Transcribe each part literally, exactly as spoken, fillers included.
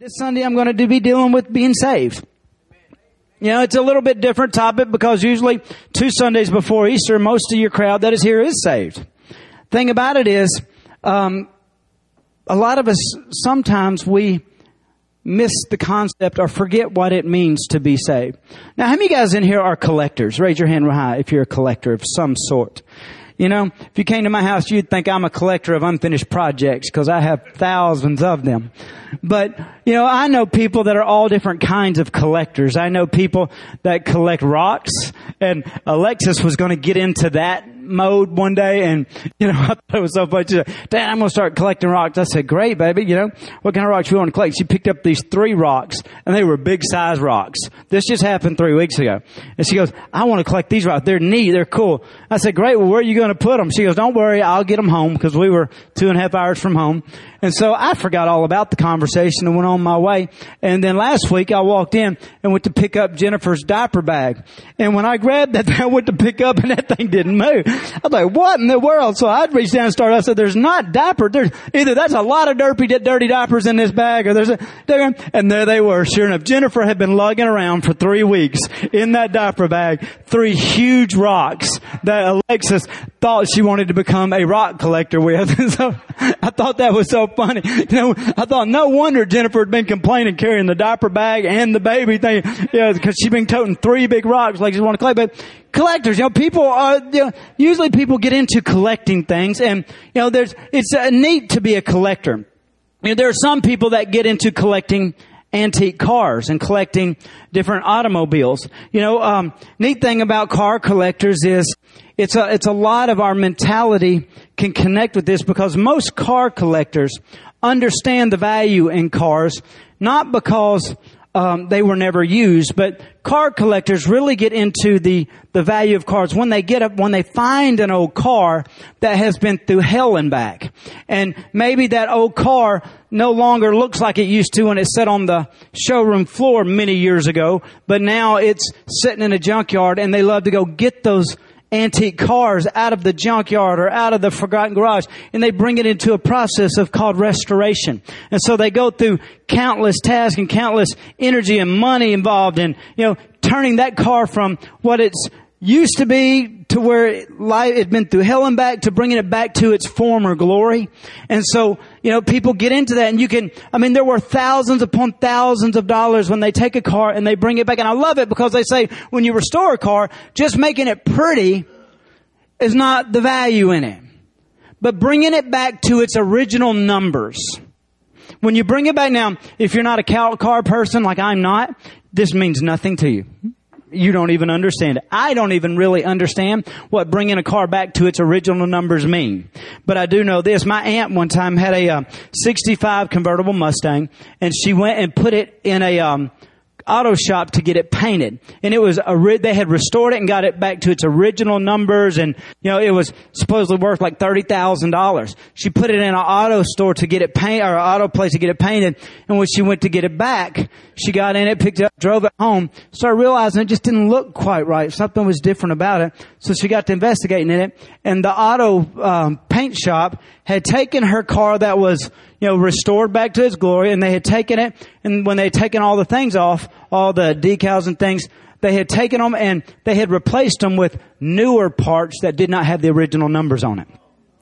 This Sunday I'm going to be dealing with being saved. You know, it's a little bit different topic because usually two Sundays before Easter, most of your crowd that is here is saved. Thing about it is, um, a lot of us, sometimes we miss the concept or forget what it means to be saved. Now, how many guys in here are collectors? Raise your hand high if you're a collector of some sort. You know, if you came to my house, you'd think I'm a collector of unfinished projects because I have thousands of them. But, you know, I know people that are all different kinds of collectors. I know people that collect rocks, and Alexis was going to get into that mode one day, and, you know, I thought it was so funny. She said, Dad, I'm going to start collecting rocks. I said, great, baby. You know, what kind of rocks you want to collect? She picked up these three rocks, and they were big size rocks. This just happened three weeks ago. And she goes, I want to collect these rocks. They're neat. They're cool. I said, great. Well, where are you going to put them? She goes, don't worry. I'll get them home, because we were two and a half hours from home. And so I forgot all about the conversation and went on my way. And then last week I walked in and went to pick up Jennifer's diaper bag. And when I grabbed that, I went to pick up and that thing didn't move. I was like, what in the world? So I reached down and started. I said, there's not diaper. There's either that's a lot of dirty, dirty diapers in this bag, or there's a, and there they were. Sure enough, Jennifer had been lugging around for three weeks in that diaper bag, three huge rocks that Alexis thought she wanted to become a rock collector with. And so I thought that was so funny. You know, I thought no wonder Jennifer had been complaining carrying the diaper bag and the baby thing. You know, because she'd been toting three big rocks like she wanted to collect. But collectors, you know, people are, you know, usually people get into collecting things, and, you know, there's, it's uh, neat to be a collector. You know, there are some people that get into collecting antique cars and collecting different automobiles. You know, um, neat thing about car collectors is it's a, it's a lot of our mentality can connect with this, because most car collectors understand the value in cars, not because um, they were never used, but car collectors really get into the, the value of cars when they get up, when they find an old car that has been through hell and back. And maybe that old car no longer looks like it used to when it sat on the showroom floor many years ago, but now it's sitting in a junkyard, and they love to go get those antique cars out of the junkyard or out of the forgotten garage, and they bring it into a process of called restoration. And so they go through countless tasks and countless energy and money involved in, you know, turning that car from what it's used to be to where it, life had been through hell and back, to bringing it back to its former glory. And so, you know, people get into that, and you can, I mean, there were thousands upon thousands of dollars when they take a car and they bring it back. And I love it because they say when you restore a car, just making it pretty is not the value in it, but bringing it back to its original numbers. When you bring it back, now, if you're not a car person like I'm not, this means nothing to you. You don't even understand it. I don't even really understand what bringing a car back to its original numbers mean. But I do know this. My aunt one time had a uh, sixty-five convertible Mustang, and she went and put it in a um auto shop to get it painted. And it was a, they had restored it and got it back to its original numbers, and, you know, it was supposedly worth like thirty thousand dollars. She put it in an auto store to get it painted, or an auto place to get it painted. And when she went to get it back, she got in it, picked it up, drove it home, started realizing it just didn't look quite right. Something was different about it. So she got to investigating it, and the auto um, paint shop had taken her car that was, you know, restored back to its glory, and they had taken it, and when they had taken all the things off, all the decals and things, they had taken them and they had replaced them with newer parts that did not have the original numbers on it,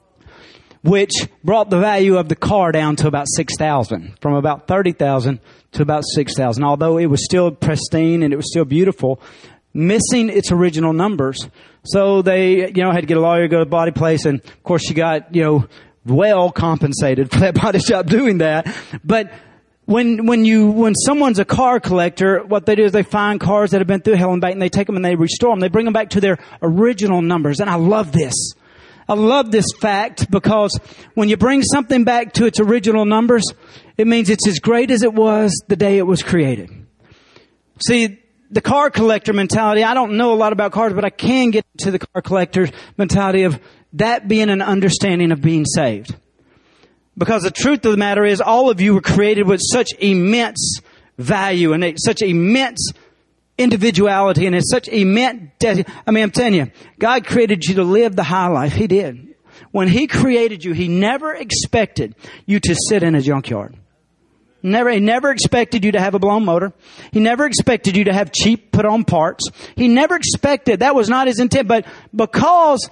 which brought the value of the car down to about six thousand, from about thirty thousand to about six thousand. Although it was still pristine and it was still beautiful, missing its original numbers. So they, you know, had to get a lawyer, go to the body place, and of course she got, you know, well compensated for that body shop doing that. But when, when you, when someone's a car collector, what they do is they find cars that have been through hell and back, and they take them and they restore them. They bring them back to their original numbers. And I love this. I love this fact, because when you bring something back to its original numbers, it means it's as great as it was the day it was created. See, the car collector mentality, I don't know a lot about cars, but I can get to the car collector mentality of that being an understanding of being saved. Because the truth of the matter is, all of you were created with such immense value and such immense individuality, and it's such immense, I mean, I'm telling you, God created you to live the high life. He did. When He created you, He never expected you to sit in a junkyard. Never, he never expected you to have a blown motor. He never expected you to have cheap put on parts. He never expected, that was not his intent, but because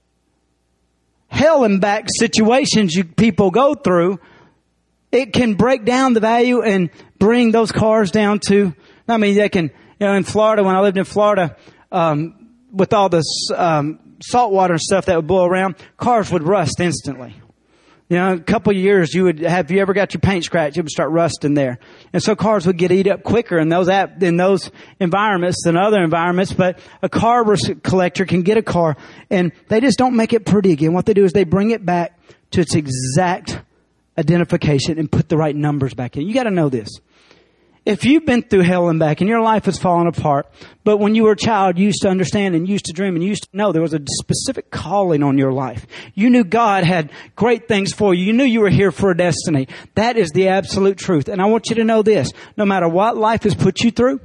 hell and back situations you people go through, it can break down the value and bring those cars down to, I mean, they can, you know, in Florida, when I lived in Florida, um, with all this, um, salt water and stuff that would blow around, cars would rust instantly. You know, a couple of years, you would have, you ever got your paint scratched, it would start rusting there. And so cars would get eat up quicker in those app, in those environments than other environments. But a car collector can get a car and they just don't make it pretty again. What they do is they bring it back to its exact identification and put the right numbers back in. You got to know this. If you've been through hell and back and your life has fallen apart, but when you were a child, you used to understand and used to dream and used to know there was a specific calling on your life. You knew God had great things for you. You knew you were here for a destiny. That is the absolute truth. And I want you to know this. No matter what life has put you through,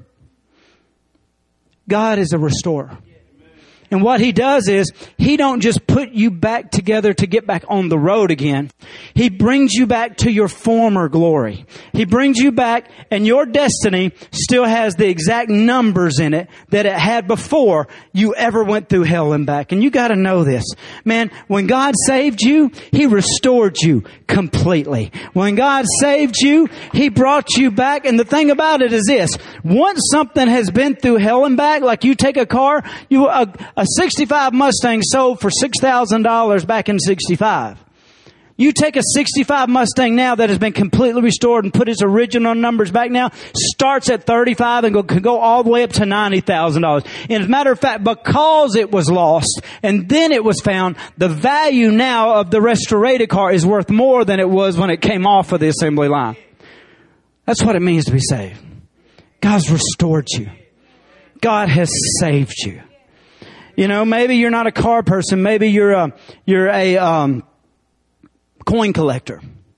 God is a restorer. And what He does is, He don't just put you back together to get back on the road again. He brings you back to your former glory. He brings you back and your destiny still has the exact numbers in it that it had before you ever went through hell and back. And you gotta know this. Man, when God saved you, He restored you completely. When God saved you, He brought you back. And the thing about it is this. Once something has been through hell and back, like you take a car, you, a, a sixty-five Mustang sold for six thousand dollars back in sixty-five. You take a sixty-five Mustang now that has been completely restored and put its original numbers back now, starts at thirty-five and go, can go all the way up to ninety thousand dollars. And as a matter of fact, because it was lost and then it was found, the value now of the restorated car is worth more than it was when it came off of the assembly line. That's what it means to be saved. God's restored you. God has saved you. You know, maybe you're not a car person. Maybe you're a, you're a, um, coin collector.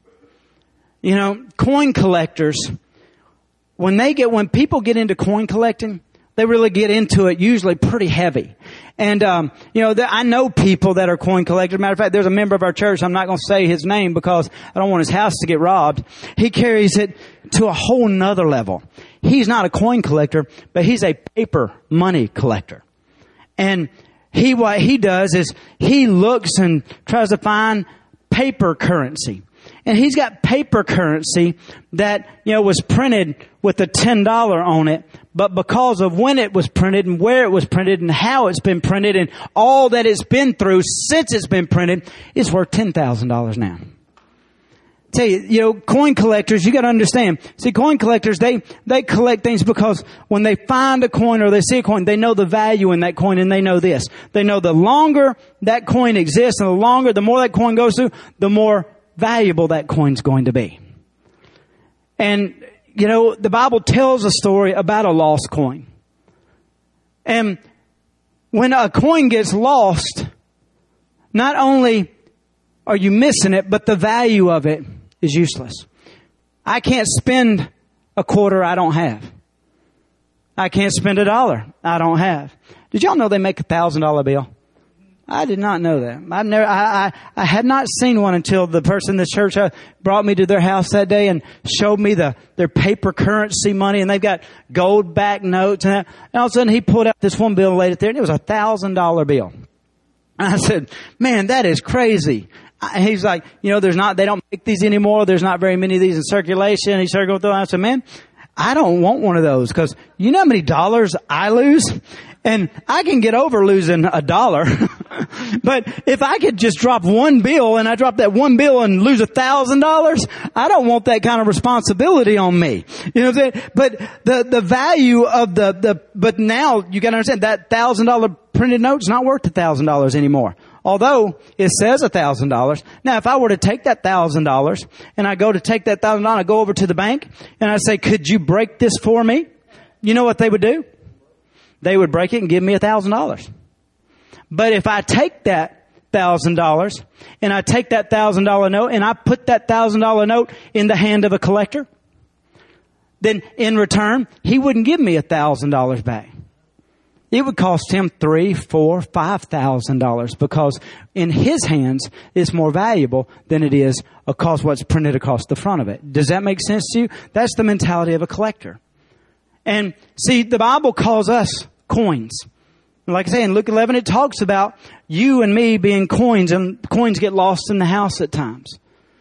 You know, coin collectors, when they get, when people get into coin collecting, they really get into it usually pretty heavy. And, um, you know, I know people that are coin collectors. Matter of fact, there's a member of our church. I'm not going to say his name because I don't want his house to get robbed. He carries it to a whole nother level. He's not a coin collector, but he's a paper money collector. And he, what he does is he looks and tries to find paper currency. And he's got paper currency that, you know, was printed with a ten dollars on it. But because of when it was printed and where it was printed and how it's been printed and all that it's been through since it's been printed, it's worth ten thousand dollars now. Tell you, you know, coin collectors, you got to understand. See, coin collectors, they, they collect things because when they find a coin or they see a coin, they know the value in that coin and they know this. They know the longer that coin exists and the longer, the more that coin goes through, the more valuable that coin's going to be. And, you know, the Bible tells a story about a lost coin. And when a coin gets lost, not only are you missing it, but the value of it is useless. I can't spend a quarter I don't have. I can't spend a dollar I don't have. Did y'all know they make a thousand dollar bill? I did not know that. I've never, I, I, I had not seen one until the person in the church brought me to their house that day and showed me the, their paper currency money, and they've got gold back notes and that. And all of a sudden he pulled out this one bill and laid it there, and it was a thousand dollar bill. And I said, man, that is crazy. He's like, you know, there's not, they don't make these anymore. There's not very many of these in circulation. He started going through it. I said, man, I don't want one of those because you know how many dollars I lose? And I can get over losing a dollar. But if I could just drop one bill and I drop that one bill and lose a thousand dollars, I don't want that kind of responsibility on me. You know what I'm saying? But the, the value of the, the, but now you gotta understand that thousand dollar printed note's not worth a thousand dollars anymore. Although it says a thousand dollars. Now, if I were to take that thousand dollars and I go to take that thousand dollars, I go over to the bank and I say, could you break this for me? You know what they would do? They would break it and give me a thousand dollars. But if I take that thousand dollars and I take that thousand dollar note and I put that thousand dollar note in the hand of a collector, then in return, he wouldn't give me a thousand dollars back. it would cost him three, four, five thousand dollars because in his hands it's more valuable than it is across what's printed across the front of it. Does that make sense to you? That's the mentality of a collector. And see, the Bible calls us coins. Like I say, in Luke eleven, it talks about you and me being coins, and coins get lost in the house at times.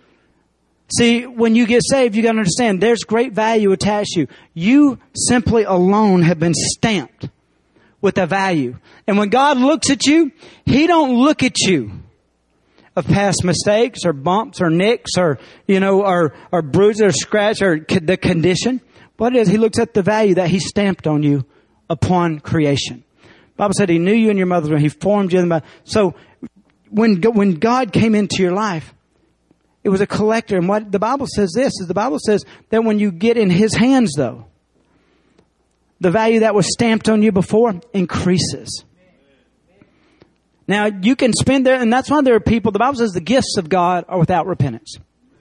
See, when you get saved, you got to understand there's great value attached to you. You simply alone have been stamped with a value. And when God looks at you, He don't look at you of past mistakes or bumps or nicks or, you know, or, or bruises or scratch or the condition. What it is, He looks at the value that He stamped on you upon creation. The Bible said He knew you in your mother's womb. He formed you in the mother. So when, when God came into your life, it was a collector. And what the Bible says this is the Bible says that when you get in His hands, though, the value that was stamped on you before increases. Now, you can spend there, and that's why there are people, the Bible says the gifts of God are without repentance.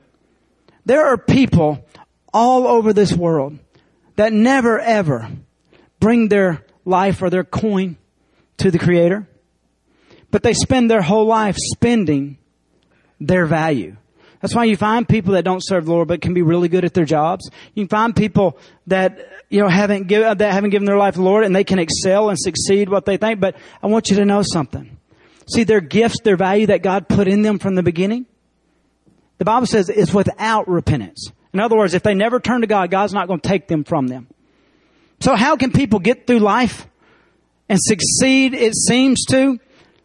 There are people all over this world that never ever bring their life or their coin to the Creator, but they spend their whole life spending their value. That's why you find people that don't serve the Lord but can be really good at their jobs. You can find people that, you know, haven't give, that haven't given their life to the Lord and they can excel and succeed what they think. But I want you to know something. See, their gifts, their value that God put in them from the beginning, the Bible says is without repentance. In other words, if they never turn to God, God's not going to take them from them. So how can people get through life and succeed, it seems to,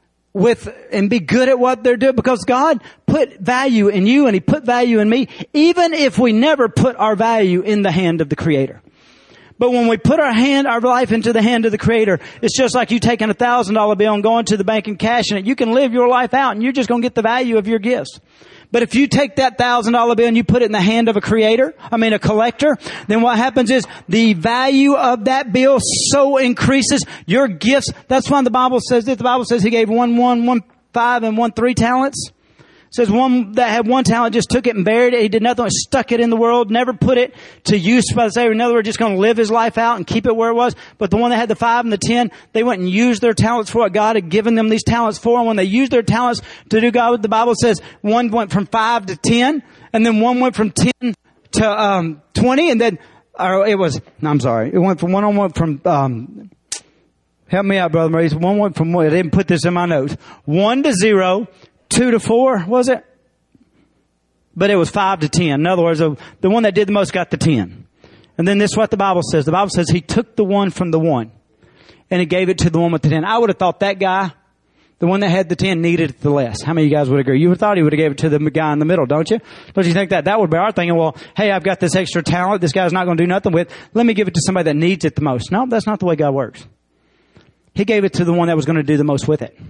with and be good at what they're doing? Because God put value in you and He put value in me, even if we never put our value in the hand of the Creator. But when we put our hand, our life into the hand of the Creator, it's just like you taking a thousand dollar bill and going to the bank and cashing it. You can live your life out and you're just going to get the value of your gifts. But if you take that thousand dollar bill and you put it in the hand of a creator, I mean a collector, then what happens is the value of that bill so increases. Your gifts, that's why the Bible says this. The Bible says He gave one, one, one, five, and one, three talents. It says one that had one talent just took it and buried it. He did nothing but stuck it in the world, never put it to use by the Savior. In other words, just going to live his life out and keep it where it was. But the one that had the five and the ten, they went and used their talents for what God had given them these talents for. And when they used their talents to do God, the Bible says one went from five to ten, and then one went from ten to um twenty, and then or it was, no, I'm sorry, it went from one on one from um help me out, Brother Maurice. One went from, I didn't put this in my notes, one to zero. Two to four, was it? But it was five to ten. In other words, the one that did the most got the ten. And then this is what the Bible says. The Bible says He took the one from the one and He gave it to the one with the ten. I would have thought that guy, the one that had the ten, needed it the less. How many of you guys would agree? You would have thought he would have gave it to the guy in the middle, don't you? Don't you think that? That would be our thinking, well, hey, I've got this extra talent this guy's not going to do nothing with. Let me give it to somebody that needs it the most. No, that's not the way God works. He gave it to the one that was going to do the most with it.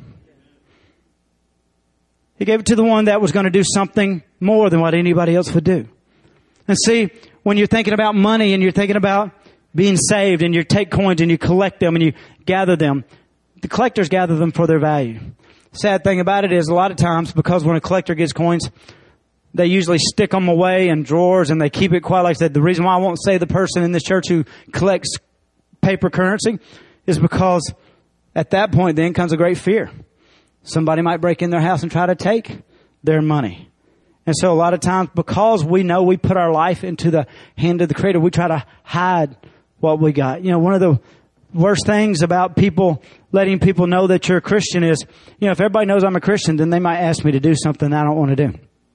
He gave it to the one that was going to do something more than what anybody else would do. And see, when you're thinking about money and you're thinking about being saved and you take coins and you collect them and you gather them, the collectors gather them for their value. Sad thing about it is a lot of times, because when a collector gets coins, they usually stick them away in drawers and they keep it quiet. Like I said, the reason why I won't say the person in this church who collects paper currency is because at that point then comes a great fear. Somebody might break in their house and try to take their money. And so a lot of times, because we know we put our life into the hand of the Creator, we try to hide what we got. You know, one of the worst things about people letting people know that you're a Christian is, you know, if everybody knows I'm a Christian, then they might ask me to do something I don't want to do.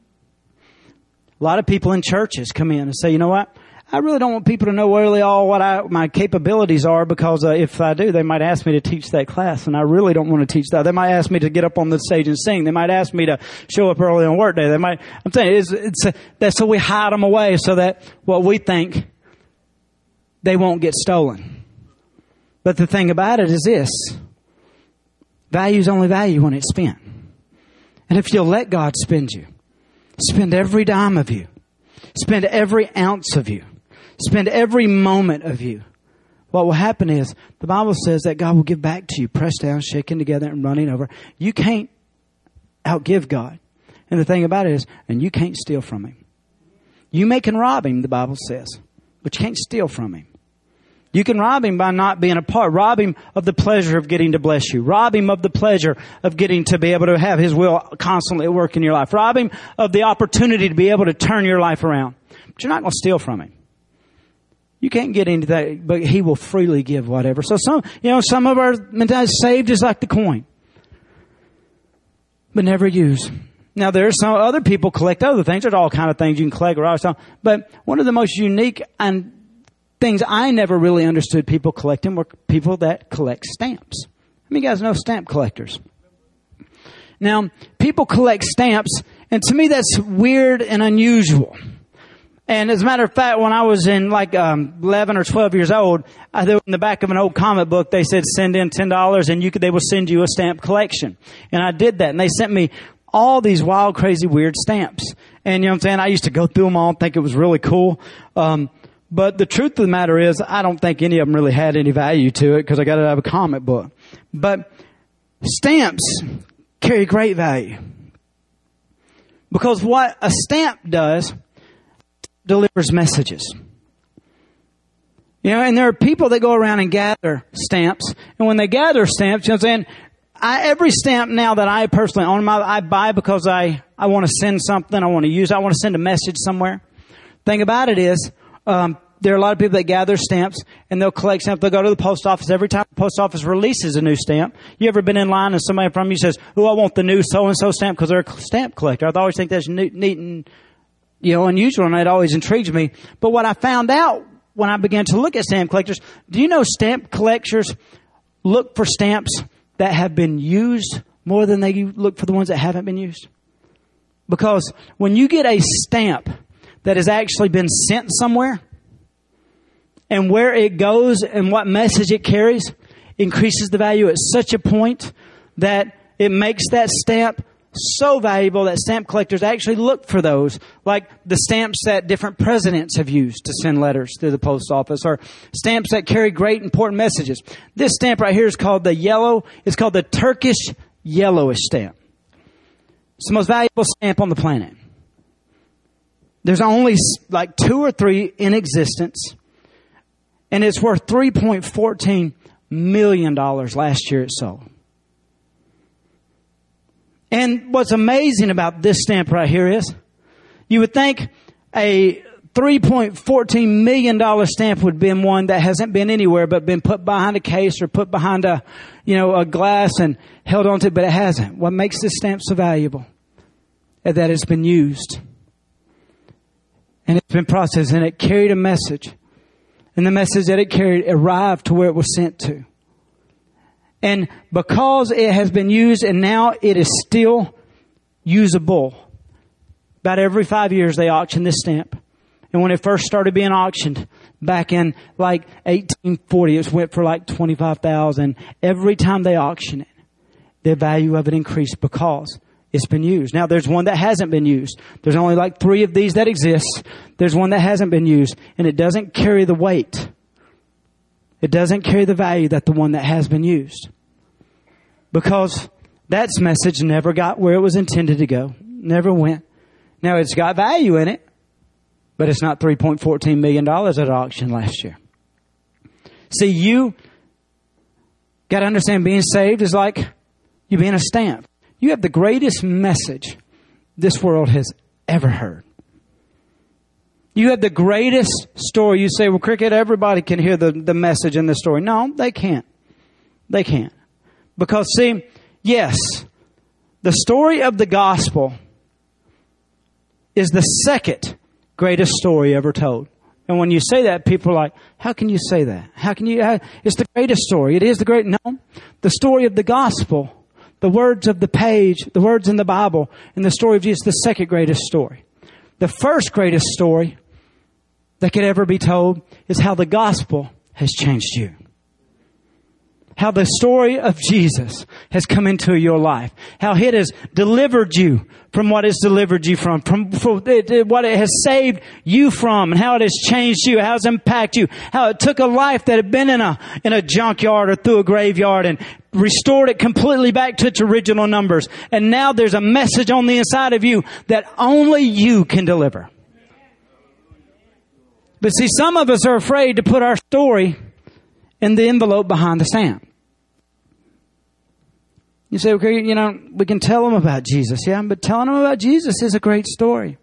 A lot of people in churches come in and say, you know what? I really don't want people to know really all what I, my capabilities are, because uh, if I do, they might ask me to teach that class, and I really don't want to teach that. They might ask me to get up on the stage and sing. They might ask me to show up early on work day. They might. I'm saying it's, it's a, that's so we hide them away so that what we think they won't get stolen. But the thing about it is this: value is only value when it's spent. And if you'll let God spend you, spend every dime of you, spend every ounce of you, spend every moment of you, what will happen is, the Bible says that God will give back to you, pressed down, shaken together, and running over. You can't outgive God. And the thing about it is, and you can't steal from Him. You may can rob Him, the Bible says, but you can't steal from Him. You can rob Him by not being a part. Rob Him of the pleasure of getting to bless you. Rob Him of the pleasure of getting to be able to have His will constantly at work in your life. Rob Him of the opportunity to be able to turn your life around. But you're not going to steal from Him. You can't get into that, but He will freely give whatever. So some, you know, some of our mentality saved is like the coin, but never use. Now there's some other people collect other things. There's all kind of things you can collect, but one of the most unique and things I never really understood people collecting were people that collect stamps. How many of you guys know stamp collectors? Now, people collect stamps, and to me that's weird and unusual. And as a matter of fact, when I was in like um, eleven or twelve years old, I, in the back of an old comic book, they said send in ten dollars and you could, they will send you a stamp collection. And I did that, and they sent me all these wild, crazy, weird stamps. And you know what I'm saying? I used to go through them all and think it was really cool. Um, But the truth of the matter is, I don't think any of them really had any value to it because I got it out of a comic book. But stamps carry great value. Because what a stamp does, delivers messages. You know, and there are people that go around and gather stamps. And when they gather stamps, you know what I'm saying? I, every stamp now that I personally own, my, I buy because I, I want to send something, I want to use, I want to send a message somewhere. Thing about it is, Um, there are a lot of people that gather stamps and they'll collect stamps. They'll go to the post office every time the post office releases a new stamp. You ever been in line and somebody from you says, "Oh, I want the new so-and-so stamp," because they're a stamp collector. I always think that's neat, neat and, you know, unusual, and it always intrigues me. But what I found out when I began to look at stamp collectors, do you know stamp collectors look for stamps that have been used more than they look for the ones that haven't been used? Because when you get a stamp that has actually been sent somewhere, and where it goes and what message it carries increases the value at such a point that it makes that stamp so valuable that stamp collectors actually look for those, like the stamps that different presidents have used to send letters to the post office, or stamps that carry great important messages. This stamp right here is called the yellow, it's called the Turkish yellowish stamp. It's the most valuable stamp on the planet. There's only like two or three in existence. And it's worth three point one four million dollars last year it sold. And what's amazing about this stamp right here is, you would think a three point one four million dollars stamp would have been one that hasn't been anywhere but been put behind a case or put behind a, you know, a glass and held onto it, but it hasn't. What makes this stamp so valuable is that it's been used. And it's been processed, and it carried a message. And the message that it carried arrived to where it was sent to. And because it has been used and now it is still usable, about every five years they auction this stamp. And when it first started being auctioned back in like eighteen forty, it went for like twenty-five thousand dollars. Every time they auction it, the value of it increased because it's been used. Now, there's one that hasn't been used. There's only like three of these that exist. There's one that hasn't been used, and it doesn't carry the weight. It doesn't carry the value that the one that has been used. Because that message never got where it was intended to go. Never went. Now, it's got value in it, but it's not three point one four million dollars at auction last year. See, you got to understand being saved is like you being a stamp. You have the greatest message this world has ever heard. You have the greatest story. You say, well, Cricket, everybody can hear the, the message in the story. No, they can't. They can't. Because, see, yes, the story of the gospel is the second greatest story ever told. And when you say that, people are like, how can you say that? How can you? How, it's the greatest story. It is the great. No, the story of the gospel, the words of the page, the words in the Bible, and the story of Jesus, the second greatest story. The first greatest story that could ever be told is how the gospel has changed you. How the story of Jesus has come into your life. How it has delivered you from what it's delivered you from. From, from it, it, what it has saved you from. And how it has changed you. How it's impacted you. How it took a life that had been in a, in a junkyard or through a graveyard and restored it completely back to its original numbers. And now there's a message on the inside of you that only you can deliver. But see, some of us are afraid to put our story in the envelope behind the stamp. You say, okay, you know, we can tell them about Jesus. Yeah, but telling them about Jesus is a great story.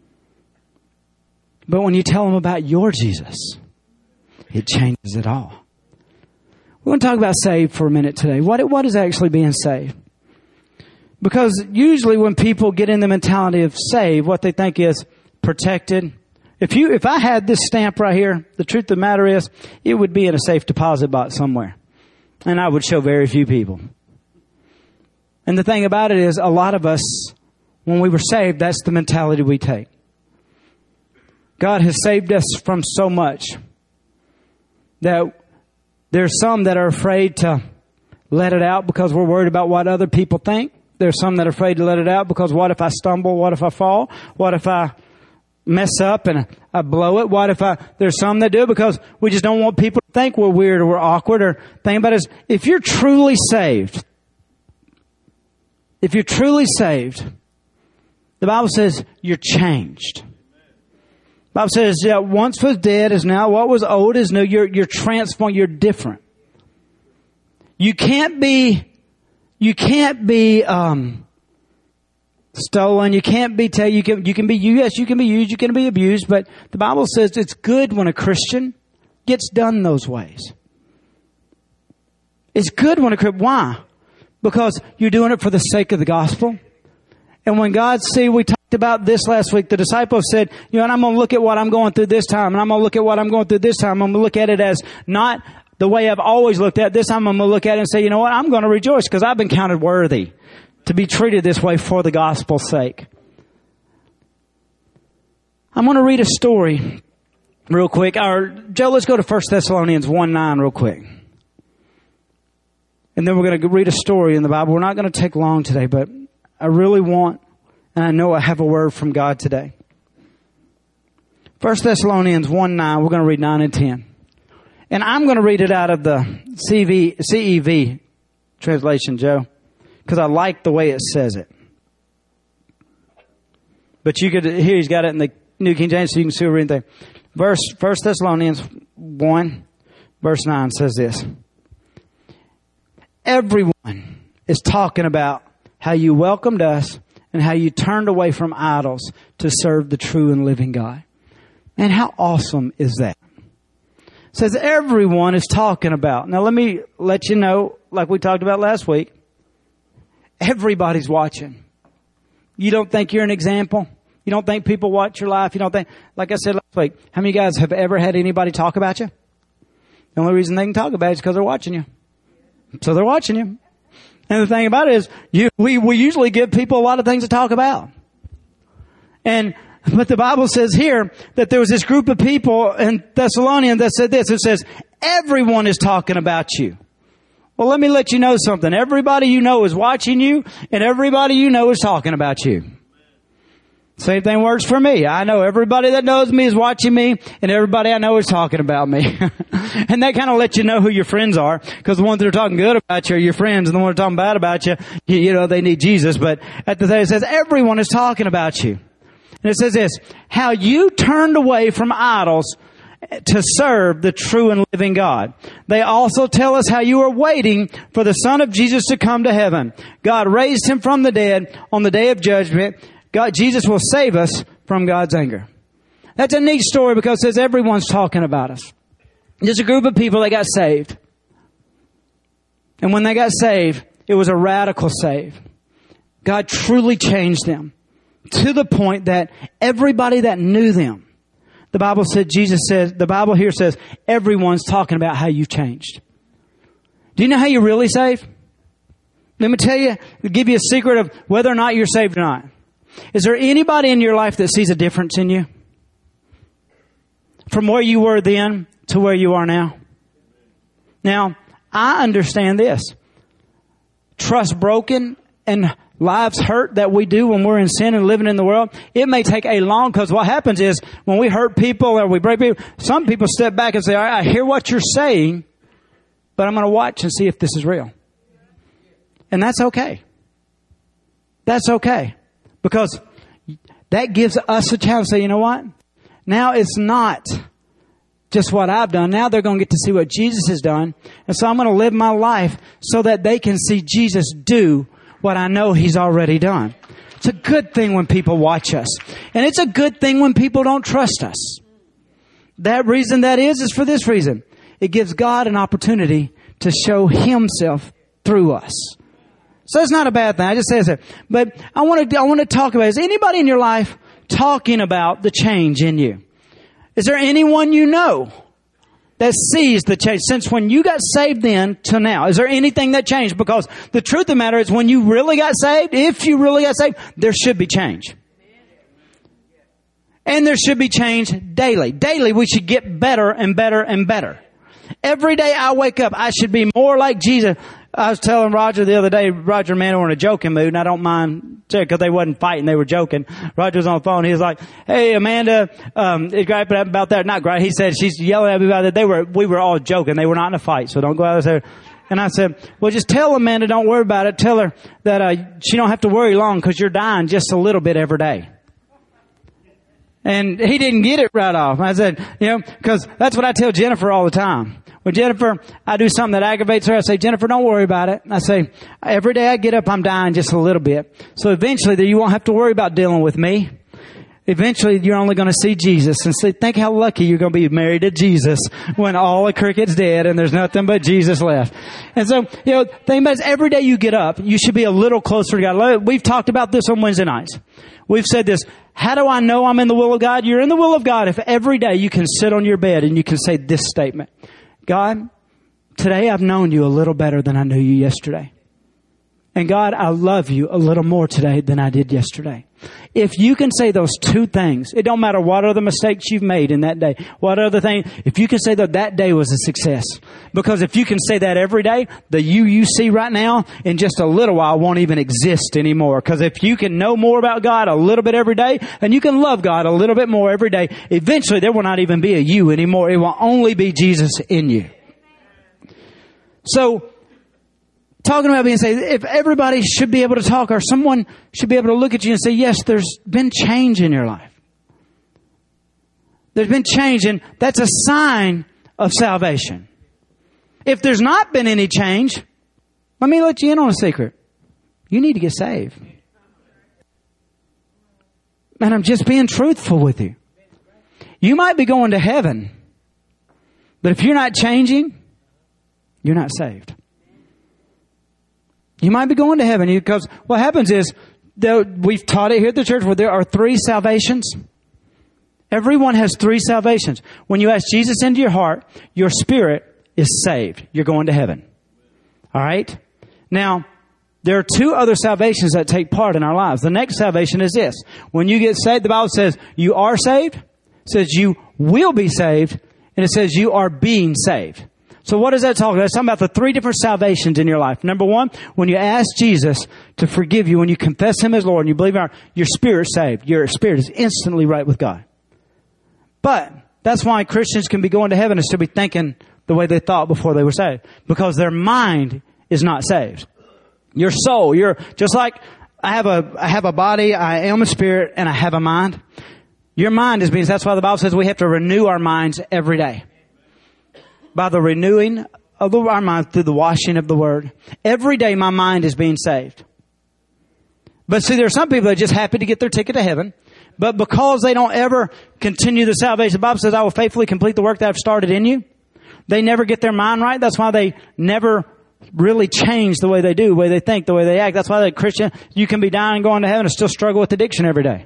But when you tell them about your Jesus, it changes it all. We want to talk about saved for a minute today. What, what is actually being saved? Because usually when people get in the mentality of saved, what they think is protected. If you, if I had this stamp right here, the truth of the matter is, it would be in a safe deposit box somewhere. And I would show very few people. And the thing about it is, a lot of us, when we were saved, that's the mentality we take. God has saved us from so much that there's some that are afraid to let it out because we're worried about what other people think. There's some that are afraid to let it out because what if I stumble? What if I fall? What if I mess up and I blow it? What if I, there's some that do it because we just don't want people to think we're weird or we're awkward or think about it. Is, if you're truly saved, if you're truly saved, the Bible says you're changed. The Bible says, yeah, once was dead is now, what was old is new. You're, you're transformed. You're different. You can't be, you can't be, um, stolen. You can't be, tell, you can, you can be, yes, you can be used. You can be abused. But the Bible says it's good when a Christian gets done those ways. It's good when a Christian, why? Because you're doing it for the sake of the gospel. And when God see, we talked about this last week, the disciples said, you know, and I'm going to look at what I'm going through this time, and I'm going to look at what I'm going through this time. I'm going to look at it as not the way I've always looked at it. This time I'm going to look at it and say, you know what, I'm going to rejoice because I've been counted worthy to be treated this way for the gospel's sake. I'm going to read a story real quick. Or, Joe, let's go to First Thessalonians one nine real quick. And then we're going to read a story in the Bible. We're not going to take long today, but I really want, and I know I have a word from God today. First Thessalonians one nine, we're going to read nine and ten. And I'm going to read it out of the C V, C E V translation, Joe, because I like the way it says it. But you could, here he's got it in the New King James, so you can see what we're reading there. Verse, First Thessalonians one, verse nine says this. Everyone is talking about how you welcomed us and how you turned away from idols to serve the true and living God. And how awesome is that? It says everyone is talking about. Now let me let you know, like we talked about last week, everybody's watching. You don't think you're an example? You don't think people watch your life? You don't think, like I said last week, how many of you guys have ever had anybody talk about you? The only reason they can talk about it is because they're watching you. So they're watching you. And the thing about it is, you, we, we usually give people a lot of things to talk about. And, but the Bible says here that there was this group of people in Thessalonians that said this. It says, everyone is talking about you. Well, let me let you know something. Everybody you know is watching you, and everybody you know is talking about you. Same thing works for me. I know everybody that knows me is watching me, and everybody I know is talking about me. And that kind of lets you know who your friends are, because the ones that are talking good about you are your friends, and the ones that are talking bad about you, you, you know, they need Jesus. But at the thing, it says everyone is talking about you. And it says this, how you turned away from idols to serve the true and living God. They also tell us how you are waiting for the Son of Jesus to come to heaven. God raised him from the dead on the day of judgment. God, Jesus will save us from God's anger. That's a neat story because it says everyone's talking about us. There's a group of people that got saved. And when they got saved, it was a radical save. God truly changed them to the point that everybody that knew them, the Bible said, Jesus said, the Bible here says, everyone's talking about how you've changed. Do you know how you're really saved? Let me tell you, give you a secret of whether or not you're saved or not. Is there anybody in your life that sees a difference in you? From where you were then to where you are now? Now, I understand this. Trust broken and lives hurt that we do when we're in sin and living in the world. It may take a long, because what happens is when we hurt people or we break people, some people step back and say, all right, I hear what you're saying, but I'm going to watch and see if this is real. And that's okay. That's okay. Because that gives us a chance to say, you know what? Now it's not just what I've done. Now they're going to get to see what Jesus has done. And so I'm going to live my life so that they can see Jesus do what I know He's already done. It's a good thing when people watch us. And it's a good thing when people don't trust us. That reason that is, is for this reason. It gives God an opportunity to show Himself through us. So it's not a bad thing. I just say it. But I want to, I want to talk about, is anybody in your life talking about the change in you? Is there anyone you know that sees the change since when you got saved then to now? Is there anything that changed? Because the truth of the matter is when you really got saved, if you really got saved, there should be change. And there should be change daily. Daily we should get better and better and better. Every day I wake up, I should be more like Jesus. I was telling Roger the other day, Roger and Amanda were in a joking mood, and I don't mind saying because they wasn't fighting, they were joking. Roger was on the phone, he was like, "Hey Amanda, um, it's great about that." Not great. He said, she's yelling at me about that. They were, we were all joking. They were not in a fight, so don't go out there. And I said, well, just tell Amanda, don't worry about it. Tell her that, uh, she don't have to worry long because you're dying just a little bit every day. And he didn't get it right off. I said, you know, because that's what I tell Jennifer all the time. When Jennifer, I do something that aggravates her, I say, Jennifer, don't worry about it. I say, every day I get up, I'm dying just a little bit. So eventually you won't have to worry about dealing with me. Eventually you're only going to see Jesus and say, think how lucky you're going to be married to Jesus when all the cricket's dead and there's nothing but Jesus left. And so, you know, think about it, every day you get up, you should be a little closer to God. We've talked about this on Wednesday nights. We've said this. How do I know I'm in the will of God? You're in the will of God if every day you can sit on your bed and you can say this statement. God, today I've known you a little better than I knew you yesterday. And God, I love you a little more today than I did yesterday. If you can say those two things, it don't matter what other mistakes you've made in that day, what other thing, if you can say that that day was a success. Because if you can say that every day, the you you see right now in just a little while won't even exist anymore. Because if you can know more about God a little bit every day, and you can love God a little bit more every day, eventually there will not even be a you anymore. It will only be Jesus in you. So, talking about being saved, if everybody should be able to talk or someone should be able to look at you and say, yes, there's been change in your life. There's been change, and that's a sign of salvation. If there's not been any change, let me let you in on a secret. You need to get saved. And I'm just being truthful with you. You might be going to heaven, but if you're not changing, you're not saved. You might be going to heaven because what happens is, we've taught it here at the church where there are three salvations. Everyone has three salvations. When you ask Jesus into your heart, your spirit is saved. You're going to heaven. All right? Now, there are two other salvations that take part in our lives. The next salvation is this. When you get saved, the Bible says you are saved. It says you will be saved. And it says you are being saved. So what does that talk about? That's talking about the three different salvations in your life. Number one, when you ask Jesus to forgive you, when you confess Him as Lord and you believe in our, your spirit's saved. Your spirit is instantly right with God. But that's why Christians can be going to heaven and still be thinking the way they thought before they were saved. Because their mind is not saved. Your soul, you're just like I have a, I have a body, I am a spirit, and I have a mind. Your mind is being, that's why the Bible says we have to renew our minds every day. By the renewing of the, our mind through the washing of the Word. Every day my mind is being saved. But see, there are some people that are just happy to get their ticket to heaven. But because they don't ever continue the salvation, the Bible says, I will faithfully complete the work that I've started in you. They never get their mind right. That's why they never really change the way they do, the way they think, the way they act. That's why the Christian, you can be dying and going to heaven and still struggle with addiction every day.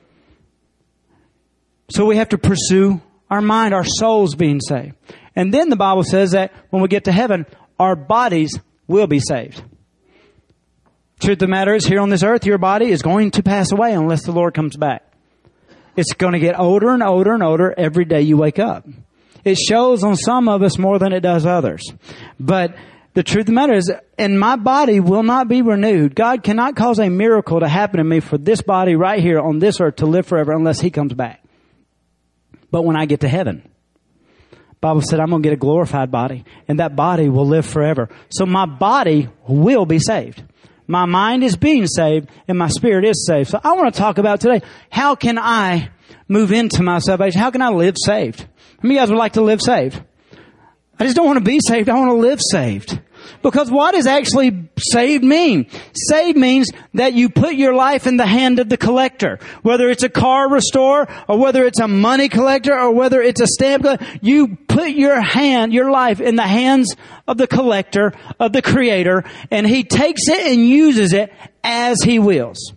So we have to pursue our mind, our souls being saved. And then the Bible says that when we get to heaven, our bodies will be saved. Truth of the matter is, here on this earth, your body is going to pass away unless the Lord comes back. It's going to get older and older and older every day you wake up. It shows on some of us more than it does others. But the truth of the matter is, and my body will not be renewed. God cannot cause a miracle to happen to me for this body right here on this earth to live forever unless He comes back. But when I get to heaven, the Bible said I'm going to get a glorified body, and that body will live forever. So my body will be saved. My mind is being saved and my spirit is saved. So I want to talk about today, how can I move into my salvation? How can I live saved? How many of you guys would like to live saved? I just don't want to be saved. I want to live saved. Because what does actually saved mean? Saved means that you put your life in the hand of the collector. Whether it's a car restorer, or whether it's a money collector, or whether it's a stamp collector, you put your hand, your life in the hands of the collector, of the Creator, and He takes it and uses it as He wills.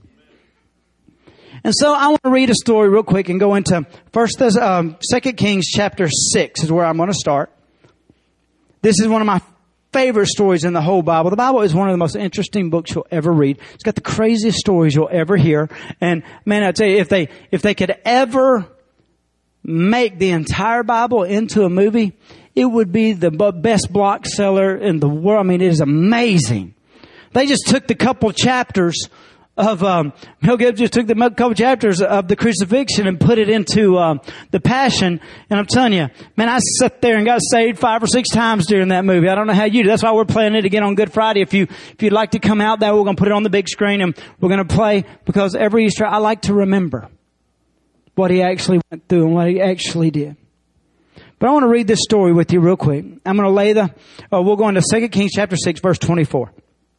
And so I want to read a story real quick and go into First, um, Second Kings chapter six is where I'm going to start. This is one of my favorite stories in the whole Bible. The Bible is one of the most interesting books you'll ever read. It's got the craziest stories you'll ever hear. And man, I tell you, if they, if they could ever make the entire Bible into a movie, it would be the best block seller in the world. I mean, it is amazing. They just took the couple chapters of, um, Mel Gibson just took the couple chapters of the crucifixion and put it into, um, the Passion. And I'm telling you, man, I sat there and got saved five or six times during that movie. I don't know how you do. That's why we're playing it again on Good Friday. If you, if you'd like to come out there, we're going to put it on the big screen and we're going to play, because every Easter I like to remember what He actually went through and what He actually did. But I want to read this story with you real quick. I'm going to lay the, uh, we'll go into Second Kings chapter six, verse twenty-four.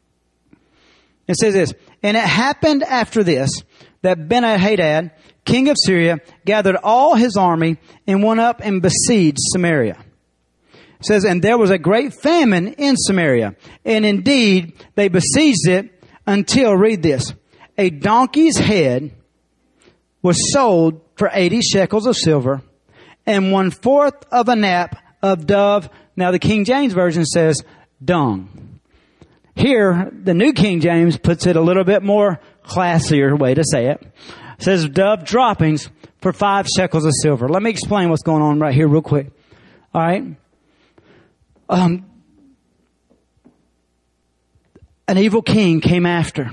It says this, and it happened after this that Ben-Hadad, king of Syria, gathered all his army and went up and besieged Samaria. It says, and there was a great famine in Samaria. And indeed, they besieged it until, read this, a donkey's head was sold for eighty shekels of silver and one fourth of a nap of dove. Now the King James Version says dung. Here, the New King James puts it a little bit more classier way to say it. It says dove droppings for five shekels of silver. Let me explain what's going on right here real quick. All right. Um, an evil king came after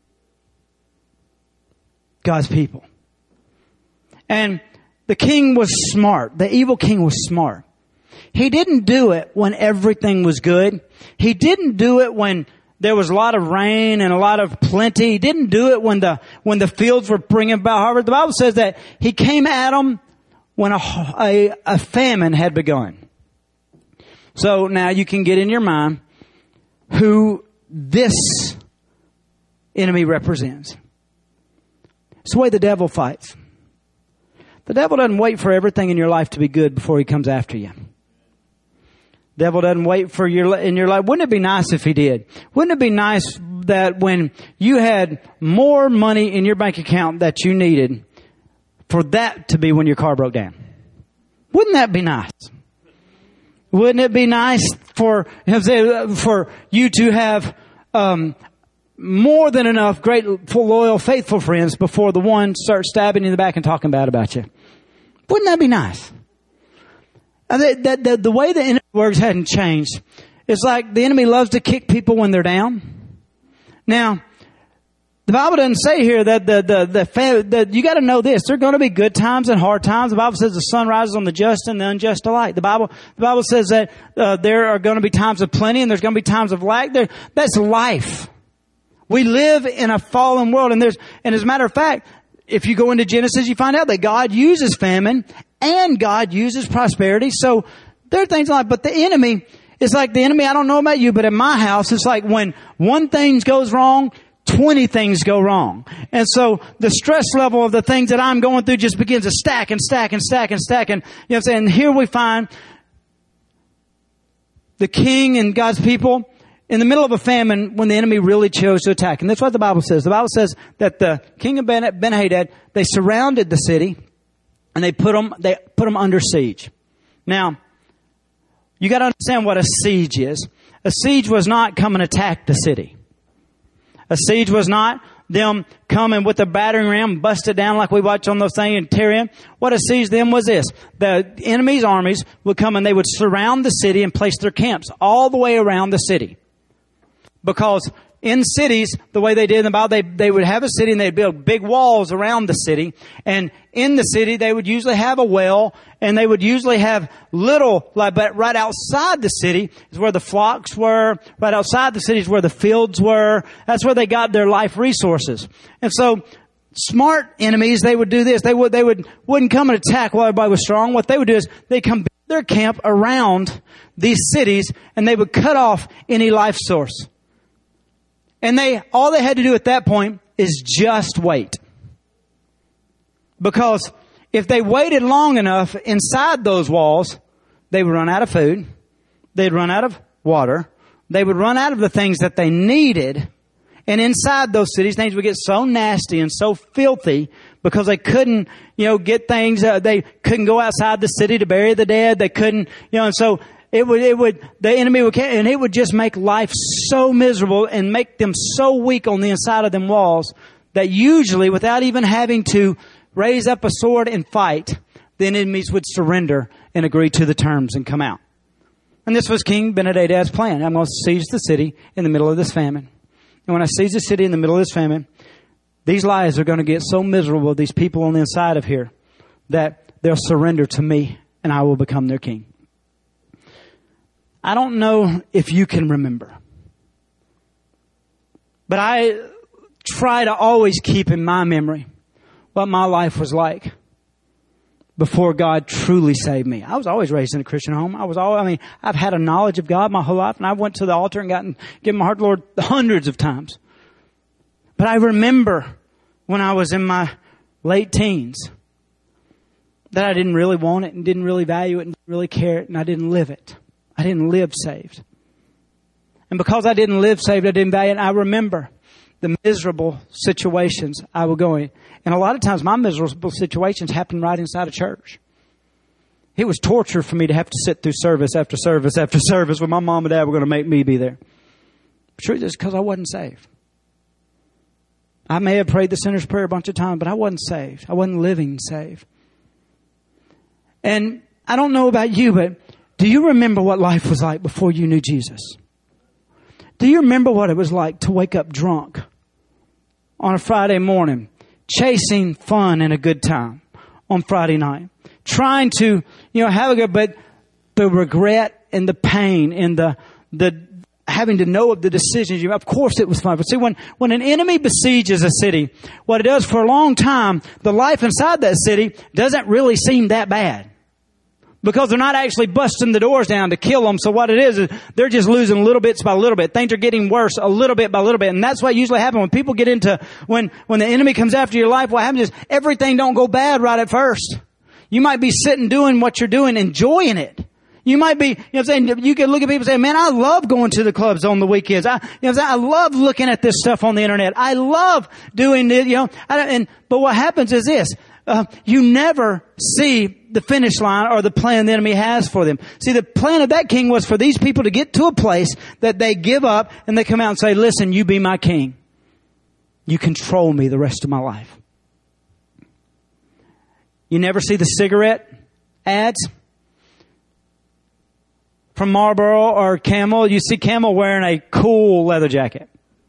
God's people. And the king was smart. The evil king was smart. He didn't do it when everything was good. He didn't do it when there was a lot of rain and a lot of plenty. He didn't do it when the, when the fields were bringing about harvest. The Bible says that he came at them when a, a, a famine had begun. So now you can get in your mind who this enemy represents. It's the way the devil fights. The devil doesn't wait for everything in your life to be good before he comes after you. The devil doesn't wait for your, in your life. Wouldn't it be nice if he did? Wouldn't it be nice that when you had more money in your bank account that you needed, for that to be when your car broke down? Wouldn't that be nice? Wouldn't it be nice for, for you to have, um, more than enough great, loyal, faithful friends before the one starts stabbing you in the back and talking bad about you? Wouldn't that be nice? The, the, the, the way the enemy works hadn't changed. It's like the enemy loves to kick people when they're down. Now, the Bible doesn't say here that the, the, the, the you got to know this. There are going to be good times and hard times. The Bible says the sun rises on the just and the unjust alike. The Bible, the Bible says that, uh, there are going to be times of plenty and there's going to be times of lack. There, that's life. We live in a fallen world, and there's, and as a matter of fact, if you go into Genesis, you find out that God uses famine and God uses prosperity. So there are things like, but the enemy, it's like the enemy, I don't know about you, but in my house, it's like when one thing goes wrong, twenty things go wrong. And so the stress level of the things that I'm going through just begins to stack and stack and stack and stack. And, you know what I'm saying? And here we find the king and God's people in the middle of a famine when the enemy really chose to attack. And that's what the Bible says. The Bible says that the king of Ben-Hadad, they surrounded the city and they put them, they put them under siege. Now, you got to understand what a siege is. A siege was not come and attack the city. A siege was not them coming with a battering ram, bust it down like we watch on those things and tear in. What a siege then was this. The enemy's armies would come and they would surround the city and place their camps all the way around the city. Because in cities, the way they did in the Bible, they, they would have a city and they'd build big walls around the city. And in the city, they would usually have a well, and they would usually have little, like, but right outside the city is where the flocks were. Right outside the city is where the fields were. That's where they got their life resources. And so, smart enemies, they would do this. They would, they would, wouldn't come and attack while everybody was strong. What they would do is they come build their camp around these cities, and they would cut off any life source. And they, all they had to do at that point is just wait. Because if they waited long enough inside those walls, they would run out of food. They'd run out of water. They would run out of the things that they needed. And inside those cities, things would get so nasty and so filthy because they couldn't, you know, get things, uh, they couldn't go outside the city to bury the dead. They couldn't, you know, and so it would, it would, the enemy would, and it would just make life so miserable and make them so weak on the inside of them walls that usually, without even having to raise up a sword and fight, the enemies would surrender and agree to the terms and come out. And this was King Ben-Hadad's plan. I'm going to siege the city in the middle of this famine. And when I siege the city in the middle of this famine, these lives are going to get so miserable, these people on the inside of here, that they'll surrender to me and I will become their king. I don't know if you can remember, but I try to always keep in my memory what my life was like before God truly saved me. I was always raised in a Christian home. I was all, I mean, I've had a knowledge of God my whole life, and I went to the altar and gotten, given my heart to the Lord hundreds of times. But I remember when I was in my late teens that I didn't really want it and didn't really value it and didn't really care it, and I didn't live it. I didn't live saved. And because I didn't live saved, I didn't value it. And I remember the miserable situations I was going. And a lot of times my miserable situations happened right inside a church. It was torture for me to have to sit through service after service after service when my mom and dad were going to make me be there. The truth is because I wasn't saved. I may have prayed the sinner's prayer a bunch of times, but I wasn't saved. I wasn't living saved. And I don't know about you, but do you remember what life was like before you knew Jesus? Do you remember what it was like to wake up drunk on a Friday morning, chasing fun and a good time on Friday night, trying to, you know, have a good, but the regret and the pain and the, the having to know of the decisions you, of course it was fun. But see, when, when an enemy besieges a city, what it does for a long time, the life inside that city doesn't really seem that bad. Because they're not actually busting the doors down to kill them. So what it is, is they're just losing little bits by little bit. Things are getting worse a little bit by little bit. And that's what usually happens when people get into, when, when the enemy comes after your life, what happens is everything don't go bad right at first. You might be sitting doing what you're doing, enjoying it. You might be, you know what I'm saying, you can look at people and say, man, I love going to the clubs on the weekends. I, you know what I'm saying, I love looking at this stuff on the internet. I love doing it, you know, I, and, but what happens is this. Uh, you never see the finish line or the plan the enemy has for them. See, the plan of that king was for these people to get to a place that they give up and they come out and say, listen, you be my king. You control me the rest of my life. You never see the cigarette ads from Marlboro or Camel. You see Camel wearing a cool leather jacket.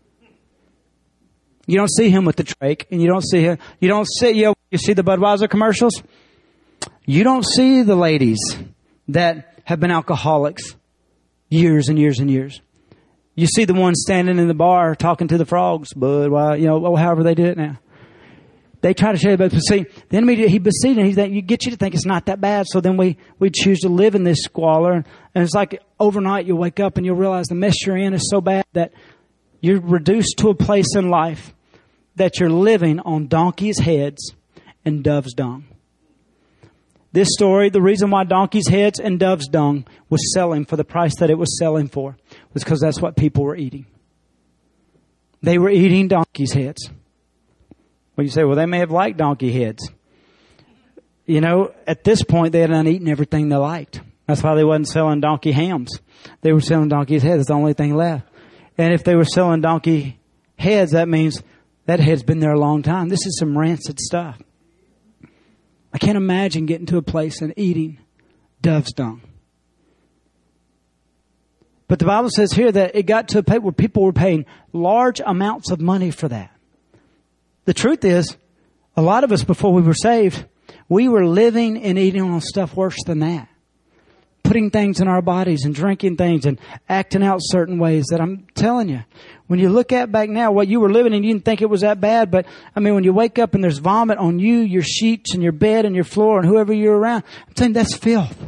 You don't see him with the trach, and you don't see him. You don't see you know, you see the Budweiser commercials. You don't see the ladies that have been alcoholics years and years and years. You see the ones standing in the bar talking to the frogs, Bud. Well, you know, well, however they do it now. They try to show you, but see, the enemy, he besieged, and he that you get you to think it's not that bad. So then we we choose to live in this squalor, and it's like overnight you wake up and you'll realize the mess you're in is so bad that you're reduced to a place in life that you're living on donkeys' heads and dove's dung. This story, the reason why donkeys' heads and dove's dung was selling for the price that it was selling for was because that's what people were eating. They were eating donkeys' heads. Well, you say, well, they may have liked donkey heads. You know, at this point, they had done eaten everything they liked. That's why they wasn't selling donkey hams. They were selling donkey's heads. It's the only thing left. And if they were selling donkey heads, that means that head's been there a long time. This is some rancid stuff. I can't imagine getting to a place and eating dove's dung. But the Bible says here that it got to a point where people were paying large amounts of money for that. The truth is, a lot of us before we were saved, we were living and eating on stuff worse than that. Putting things in our bodies and drinking things and acting out certain ways that I'm telling you, when you look at back now, what you were living and you didn't think it was that bad, but I mean, when you wake up and there's vomit on you, your sheets and your bed and your floor and whoever you're around, I'm saying that's filth.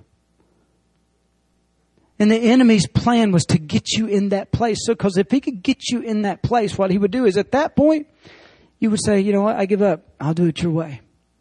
And the enemy's plan was to get you in that place. So, because if he could get you in that place, what he would do is at that point, you would say, you know what, I give up. I'll do it your way.